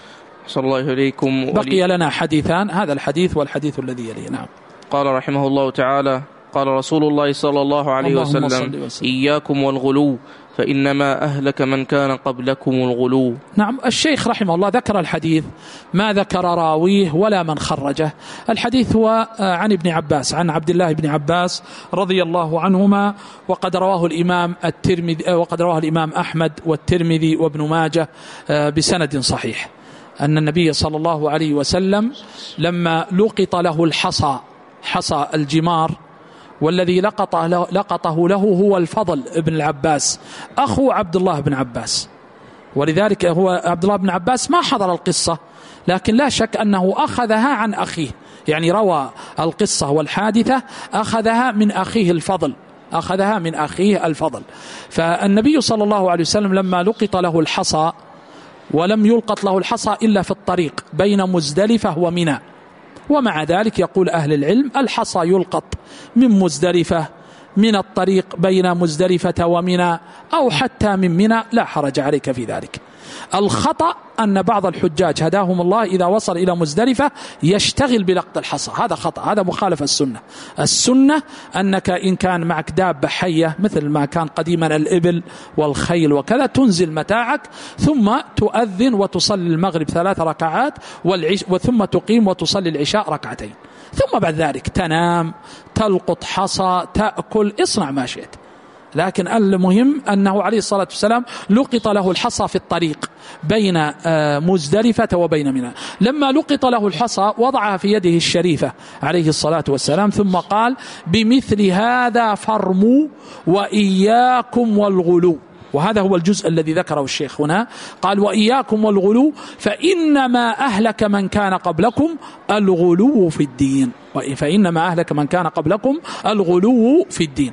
صلى الله إليكم. بقي لنا حديثان، هذا الحديث والحديث الذي يليه. نعم. قال رحمه الله تعالى: قال رسول الله صلى الله عليه وسلم: إياكم والغلو فإنما أهلك من كان قبلكم الغلو. نعم. الشيخ رحمه الله ذكر الحديث، ما ذكر راويه ولا من خرجه. الحديث هو عن ابن عباس، عن عبد الله بن عباس رضي الله عنهما، وقد رواه الإمام الترمذي وقد رواه الإمام أحمد والترمذي وابن ماجه بسند صحيح، أن النبي صلى الله عليه وسلم لما لقط له الحصى، حصى الجمار، والذي لقطه له هو الفضل ابن العباس أخو عبد الله بن عباس، ولذلك هو عبد الله بن عباس ما حضر القصة، لكن لا شك أنه أخذها عن أخيه، يعني روى القصة والحادثة أخذها من أخيه الفضل، أخذها من أخيه الفضل. فالنبي صلى الله عليه وسلم لما لقط له الحصى، ولم يلقط له الحصى إلا في الطريق بين مزدلفة ومنى، ومع ذلك يقول أهل العلم الحصى يلقط من مزدلفة، من الطريق بين مزدلفة ومنى، أو حتى من منى، لا حرج عليك في ذلك. الخطأ أن بعض الحجاج هداهم الله إذا وصل إلى مزدلفة يشتغل بلقط الحصى، هذا خطأ، هذا مخالف السنة. السنة أنك إن كان معك دابة حية مثل ما كان قديما الإبل والخيل وكذا، تنزل متاعك ثم تؤذن وتصلي المغرب 3 ركعات وثم تقيم وتصلي العشاء 2 ركعتين، ثم بعد ذلك تنام، تلقط حصى، تأكل، اصنع ما شئت. لكن المهم أنه عليه الصلاة والسلام لقط له الحصى في الطريق بين مزدلفة وبين منى. لما لقط له الحصى وضعها في يده الشريفة عليه الصلاة والسلام، ثم قال: بمثل هذا فارموا وإياكم والغلو. وهذا هو الجزء الذي ذكره الشيخ هنا، قال: وإياكم والغلو فإنما أهلك من كان قبلكم الغلو في الدين، فإنما أهلك من كان قبلكم الغلو في الدين.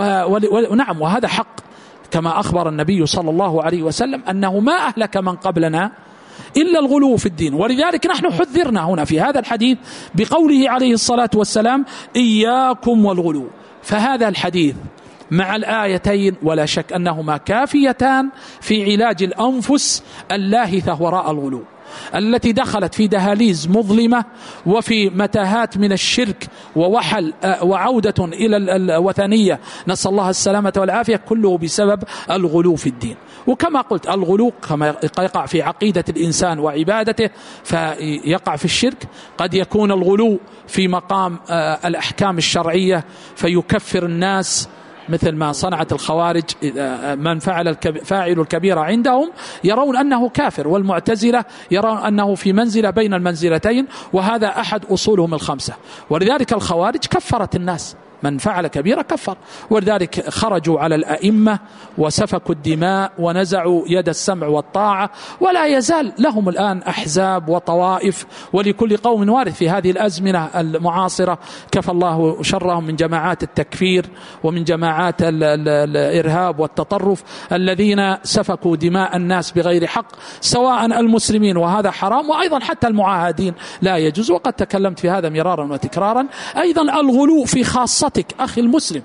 نعم، وهذا حق، كما أخبر النبي صلى الله عليه وسلم أنه ما أهلك من قبلنا إلا الغلو في الدين. ولذلك نحن حذرنا هنا في هذا الحديث بقوله عليه الصلاة والسلام: إياكم والغلو. فهذا الحديث مع الآيتين ولا شك أنهما كافيتان في علاج الأنفس اللاهثة وراء الغلو، التي دخلت في دهاليز مظلمة وفي متاهات من الشرك ووحل وعودة إلى الوثنية، نسأل الله السلامة والعافية، كله بسبب الغلو في الدين. وكما قلت الغلو كما يقع في عقيدة الإنسان وعبادته فيقع في الشرك، قد يكون الغلو في مقام الأحكام الشرعية فيكفر الناس مثل ما صنعت الخوارج، من فاعل الكبيرة عندهم يرون أنه كافر، والمعتزلة يرون أنه في منزلة بين المنزلتين، وهذا أحد أصولهم ال5. ولذلك الخوارج كفرت الناس، من فعل كبيرة كفر، ولذلك خرجوا على الأئمة وسفكوا الدماء ونزعوا يد السمع والطاعة، ولا يزال لهم الآن أحزاب وطوائف، ولكل قوم وارث في هذه الأزمنة المعاصرة، كفى الله شرهم من جماعات التكفير ومن جماعات الإرهاب والتطرف الذين سفكوا دماء الناس بغير حق، سواء المسلمين وهذا حرام، وأيضا حتى المعاهدين لا يجوز. وقد تكلمت في هذا مرارا وتكرارا. أيضا الغلو في خاصتك أخي المسلم،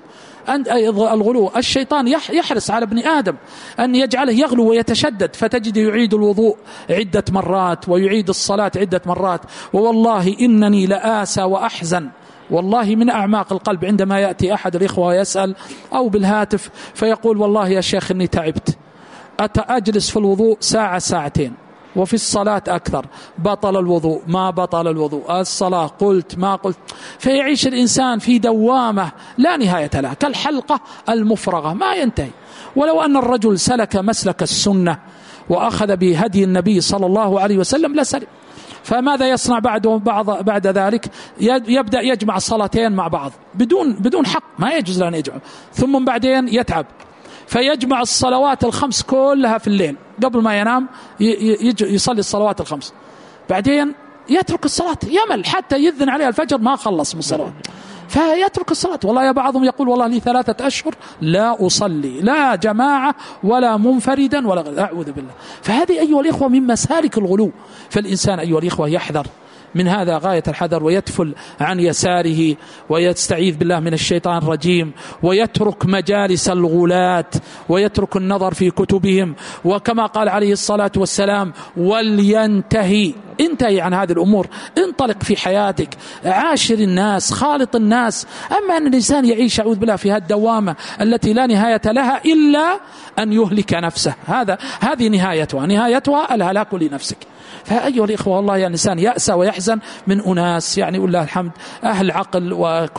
الغلو، الشيطان يحرص على ابن آدم أن يجعله يغلو ويتشدد، فتجد يعيد الوضوء عدة مرات ويعيد الصلاة عدة مرات. ووالله إنني لآسى وأحزن والله من أعماق القلب عندما يأتي أحد الإخوة ويسأل أو بالهاتف فيقول: والله يا شيخ إني تعبت، أجلس في الوضوء ساعة ساعتين، وفي الصلاة أكثر، بطل الوضوء ما بطل الوضوء، الصلاة قلت ما قلت، فيعيش الإنسان في دوامة لا نهاية لها كالحلقة المفرغة ما ينتهي. ولو أن الرجل سلك مسلك السنة وأخذ بهدي النبي صلى الله عليه وسلم لسلم. فماذا يصنع بعد ذلك؟ يبدأ يجمع الصلاتين مع بعض بدون حق، ما يجوز له أن يجمع، ثم بعدين يتعب فيجمع الصلوات ال5 كلها في الليل قبل ما ينام، يصلي الصلوات ال5، بعدين يترك الصلاة، يمل حتى يذن عليه الفجر ما خلص من الصلاة فيترك الصلاة. والله يا بعضهم يقول: والله لي 3 أشهر لا أصلي، لا جماعة ولا منفردا ولا غير، أعوذ بالله. فهذه أيها الإخوة من مسالك الغلو، فالإنسان أيها الإخوة يحذر من هذا غاية الحذر، ويتفل عن يساره ويستعيذ بالله من الشيطان الرجيم، ويترك مجالس الغلاة ويترك النظر في كتبهم. وكما قال عليه الصلاة والسلام: ولينتهي انتهي عن هذه الأمور، انطلق في حياتك، عاشر الناس، خالط الناس. أما أن الإنسان يعيش أعوذ بالله في هذه الدوامة التي لا نهاية لها إلا أن يهلك نفسه، هذه نهايتها الهلاك لنفسك. فأيها الإخوة والله يعني الإنسان يأسى ويحزن من أناس يعني والله الحمد أهل عقل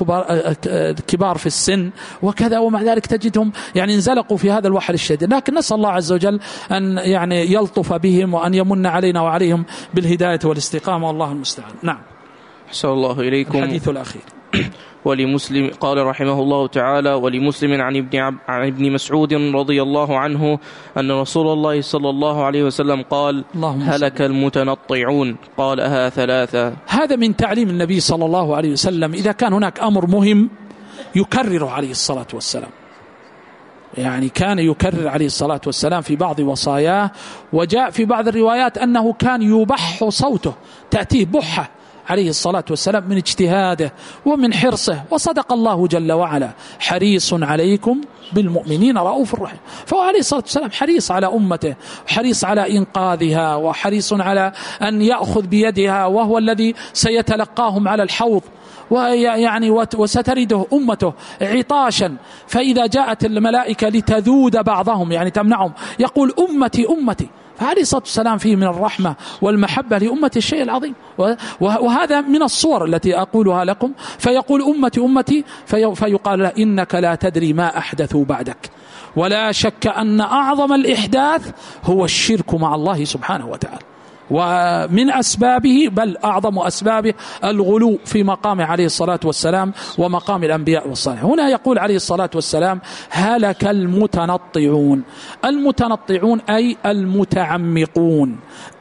وكبار في السن وكذا، ومع ذلك تجدهم يعني انزلقوا في هذا الوحل الشديد. لكن نسأل الله عز وجل أن يعني يلطف بهم وأن يمن علينا وعليهم بالهداية والاستقامة، والله المستعان. نعم. أحسن الله إليكم. الحديث الأخير. ولمسلم قال رحمه الله تعالى: ولمسلم عن ابن مسعود رضي الله عنه أن رسول الله صلى الله عليه وسلم قال: هلك المتنطعون، قالها ثلاثة. هذا من تعليم النبي صلى الله عليه وسلم، إذا كان هناك أمر مهم يكرر عليه الصلاة والسلام، يعني كان يكرر عليه الصلاة والسلام في بعض وصاياه، وجاء في بعض الروايات أنه كان يبح صوته، تأتيه بحة عليه الصلاة والسلام من اجتهاده ومن حرصه. وصدق الله جل وعلا: حريص عليكم بالمؤمنين رؤوف رحيم. فهو عليه الصلاة والسلام حريص على أمته، حريص على إنقاذها، وحريص على أن يأخذ بيدها، وهو الذي سيتلقاهم على الحوض ويعني وسترده أمته عطاشا. فإذا جاءت الملائكة لتذود بعضهم يعني تمنعهم، يقول أمتي أمتي. فعليه الصلاة والسلام فيه من الرحمة والمحبة لأمة الشيء العظيم، وهذا من الصور التي أقولها لكم. فيقول أمتي أمتي، فيقال له: إنك لا تدري ما أحدثوا بعدك. ولا شك أن أعظم الإحداث هو الشرك مع الله سبحانه وتعالى، ومن أسبابه بل أعظم أسبابه الغلو في مقام عليه الصلاة والسلام ومقام الأنبياء والصالحين. هنا يقول عليه الصلاة والسلام: هلك المتنطعون. المتنطعون أي المتعمقون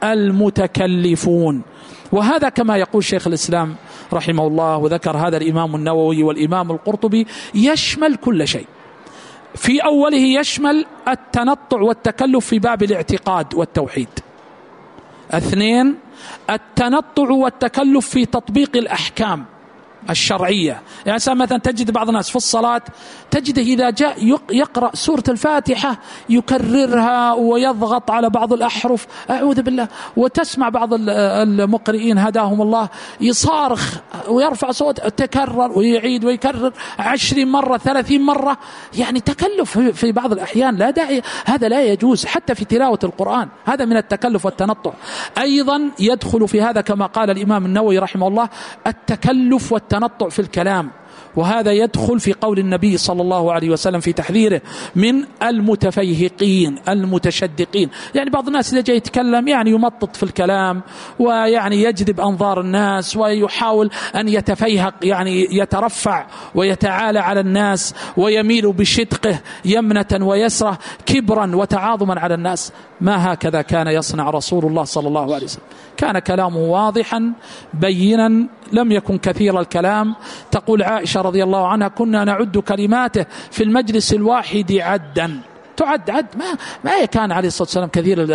المتكلفون. وهذا كما يقول شيخ الإسلام رحمه الله، وذكر هذا الإمام النووي والإمام القرطبي، يشمل كل شيء. في أوله يشمل التنطع والتكلف في باب الاعتقاد والتوحيد. 2 التنطع والتكلف في تطبيق الأحكام الشرعية. يعني مثلا تجد بعض الناس في الصلاة تجده إذا جاء يقرأ سورة الفاتحة يكررها ويضغط على بعض الأحرف، أعوذ بالله. وتسمع بعض المقرئين هداهم الله يصارخ ويرفع صوت، تكرر ويعيد ويكرر 20 مرة 30 مرة، يعني تكلف في بعض الأحيان لا داعي، هذا لا يجوز حتى في تلاوة القرآن، هذا من التكلف والتنطع. أيضا يدخل في هذا كما قال الإمام النووي رحمه الله التكلف والتنطع في الكلام، وهذا يدخل في قول النبي صلى الله عليه وسلم في تحذيره من المتفيهقين المتشدقين. يعني بعض الناس إذا جاي يتكلم يعني يمطط في الكلام، ويعني يجذب أنظار الناس، ويحاول أن يتفيهق يعني يترفع ويتعالى على الناس، ويميل بشدقه يمنة ويسرة كبرا وتعاظما على الناس. ما هكذا كان يصنع رسول الله صلى الله عليه وسلم. كان كلامه واضحا بينا، لم يكن كثير الكلام. تقول عائشة رضي الله عنها: كنا نعد كلماته في المجلس الواحد عدا، تعد ما كان عليه الصلاة والسلام كثير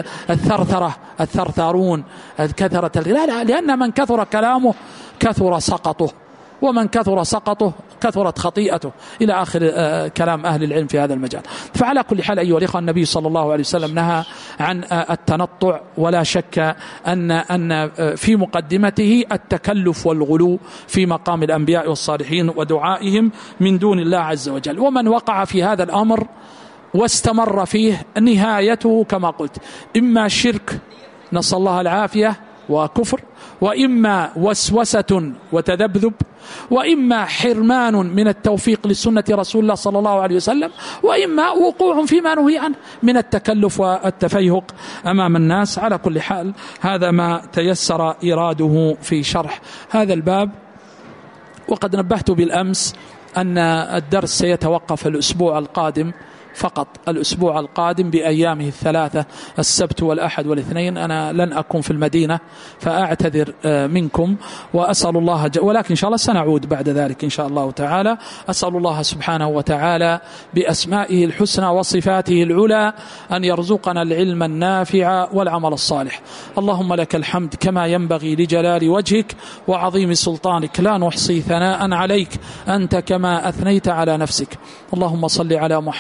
الثرثرون كثرة، لا، لأن من كثر كلامه كثر سقطه، ومن كثر سقطه كثرت خطيئته، إلى آخر كلام أهل العلم في هذا المجال. فعلى كل حال أيها الإخوة، النبي صلى الله عليه وسلم نهى عن التنطع، ولا شك أن في مقدمته التكلف والغلو في مقام الأنبياء والصالحين ودعائهم من دون الله عز وجل. ومن وقع في هذا الأمر واستمر فيه نهايته كما قلت إما شرك نسأل الله العافية وكفر، وإما وسوسة وتذبذب، وإما حرمان من التوفيق لسنة رسول الله صلى الله عليه وسلم، وإما وقوع فيما نهي عنه من التكلف والتفيهق أمام الناس. على كل حال هذا ما تيسر إراده في شرح هذا الباب. وقد نبهت بالأمس أن الدرس سيتوقف الأسبوع القادم فقط، الأسبوع القادم بأيامه الثلاثة، السبت والأحد والاثنين. أنا لن أكون في المدينة فأعتذر منكم، وأسأل الله ولكن إن شاء الله سنعود بعد ذلك إن شاء الله تعالى. أسأل الله سبحانه وتعالى بأسمائه الحسنى وصفاته العلى أن يرزقنا العلم النافع والعمل الصالح. اللهم لك الحمد كما ينبغي لجلال وجهك وعظيم سلطانك، لا نحصي ثناء عليك أنت كما أثنيت على نفسك. اللهم صل على محمد وعلى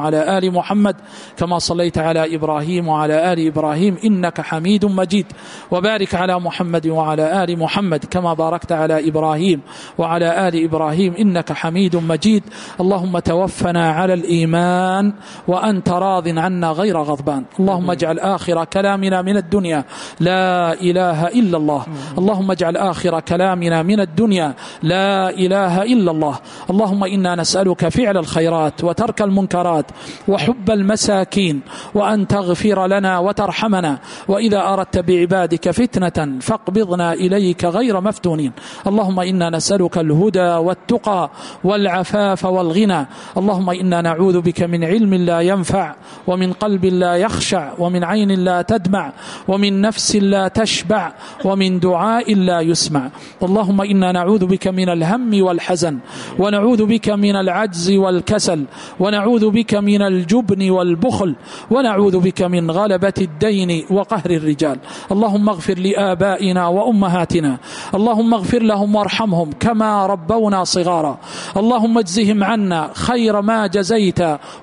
وعلى آل محمد كما صليت على إبراهيم وعلى آل إبراهيم إنك حميد مجيد، وبارك على محمد وعلى آل محمد كما باركت على إبراهيم وعلى آل إبراهيم إنك حميد مجيد. اللهم توفنا على الإيمان وأنت راض عنا غير غضبان. اللهم اجعل آخر كلامنا من الدنيا لا إله إلا الله. اللهم اجعل آخر كلامنا من الدنيا لا إله إلا الله. اللهم إنا نسألك فعل الخيرات وترك المنكرات وحب المساكين، وأن تغفر لنا وترحمنا، وإذا أردت بعبادك فتنة فاقبضنا إليك غير مفتونين. اللهم إنا نسألك الهدى والتقى والعفاف والغنى. اللهم إنا نعوذ بك من علم لا ينفع، ومن قلب لا يخشع، ومن عين لا تدمع، ومن نفس لا تشبع، ومن دعاء لا يسمع. اللهم إنا نعوذ بك من الهم والحزن، ونعوذ بك من العجز والكسل، ونعوذ بك من الجبن والبخل، ونعوذ بك من غلبة الدين وقهر الرجال. اللهم اغفر لآبائنا وأمهاتنا، اللهم اغفر لهم وارحمهم كما ربونا صغارا. اللهم اجزهم عنا خير ما جزيت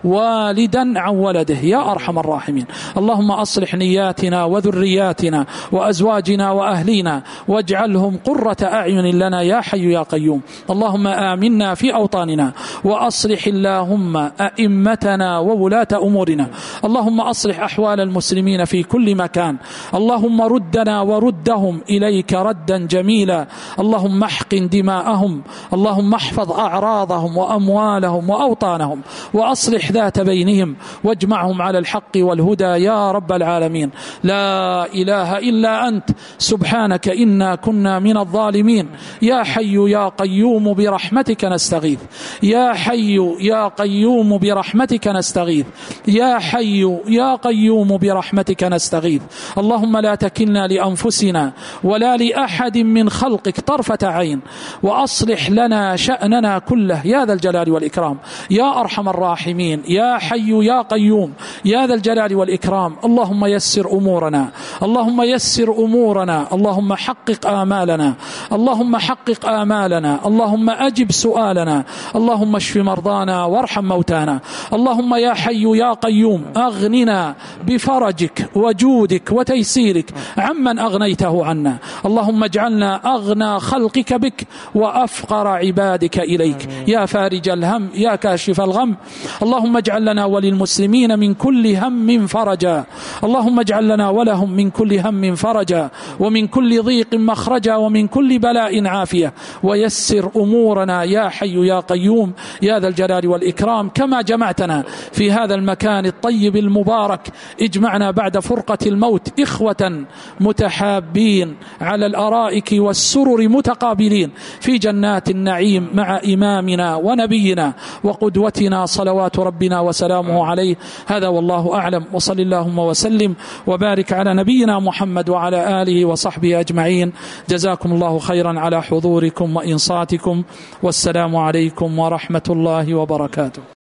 والدا عن ولده يا أرحم الراحمين. اللهم أصلح نياتنا وذرياتنا وأزواجنا وأهلينا، واجعلهم قرة أعين لنا يا حي يا قيوم. اللهم آمنا في أوطاننا، وأصلح اللهم أئمتنا وولاة أمورنا. اللهم أصلح أحوال المسلمين في كل مكان. اللهم ردنا وردهم إليك ردا جميلا. اللهم احقن دماءهم، اللهم احفظ أعراضهم وأموالهم وأوطانهم، وأصلح ذات بينهم، واجمعهم على الحق والهدى يا رب العالمين. لا إله إلا أنت سبحانك إنا كنا من الظالمين. يا حي يا قيوم برحمتك نستغيث، يا حي يا قيوم برحمتك نستغيث، يا حي يا قيوم برحمتك نستغيث. اللهم لا تكلنا لأنفسنا ولا لأحد من خلقك طرفة عين، وأصلح لنا شأننا كله يا ذا الجلال والإكرام يا أرحم الراحمين. يا حي يا قيوم يا ذا الجلال والإكرام. اللهم يسر أمورنا، اللهم يسر أمورنا، اللهم حقق آمالنا، اللهم حقق آمالنا، اللهم أجب سؤالنا، اللهم اشف مرضانا وارحم موتانا. اللهم يا حي يا قيوم أغننا بفرجك وجودك وتيسيرك عمن أغنيته عنا. اللهم اجعلنا أغنى خلقك بك وأفقر عبادك إليك يا فارج الهم يا كاشف الغم. اللهم اجعل لنا وللمسلمين من كل هم فرجا، اللهم اجعل لنا ولهم من كل هم فرجا، ومن كل ضيق مخرجا، ومن كل بلاء عافية، ويسر أمورنا يا حي يا قيوم يا ذا الجلال والإكرام. كما جمعتنا في هذا المكان الطيب المبارك، اجمعنا بعد فرقة الموت إخوة متحابين على الأرائك والسرر متقابلين في جنات النعيم مع إمامنا ونبينا وقدوتنا صلوات ربنا وسلامه عليه. هذا والله أعلم، وصل اللهم وسلم وبارك على نبينا محمد وعلى آله وصحبه أجمعين. جزاكم الله خيرا على حضوركم وإنصاتكم، والسلام عليكم ورحمة الله وبركاته.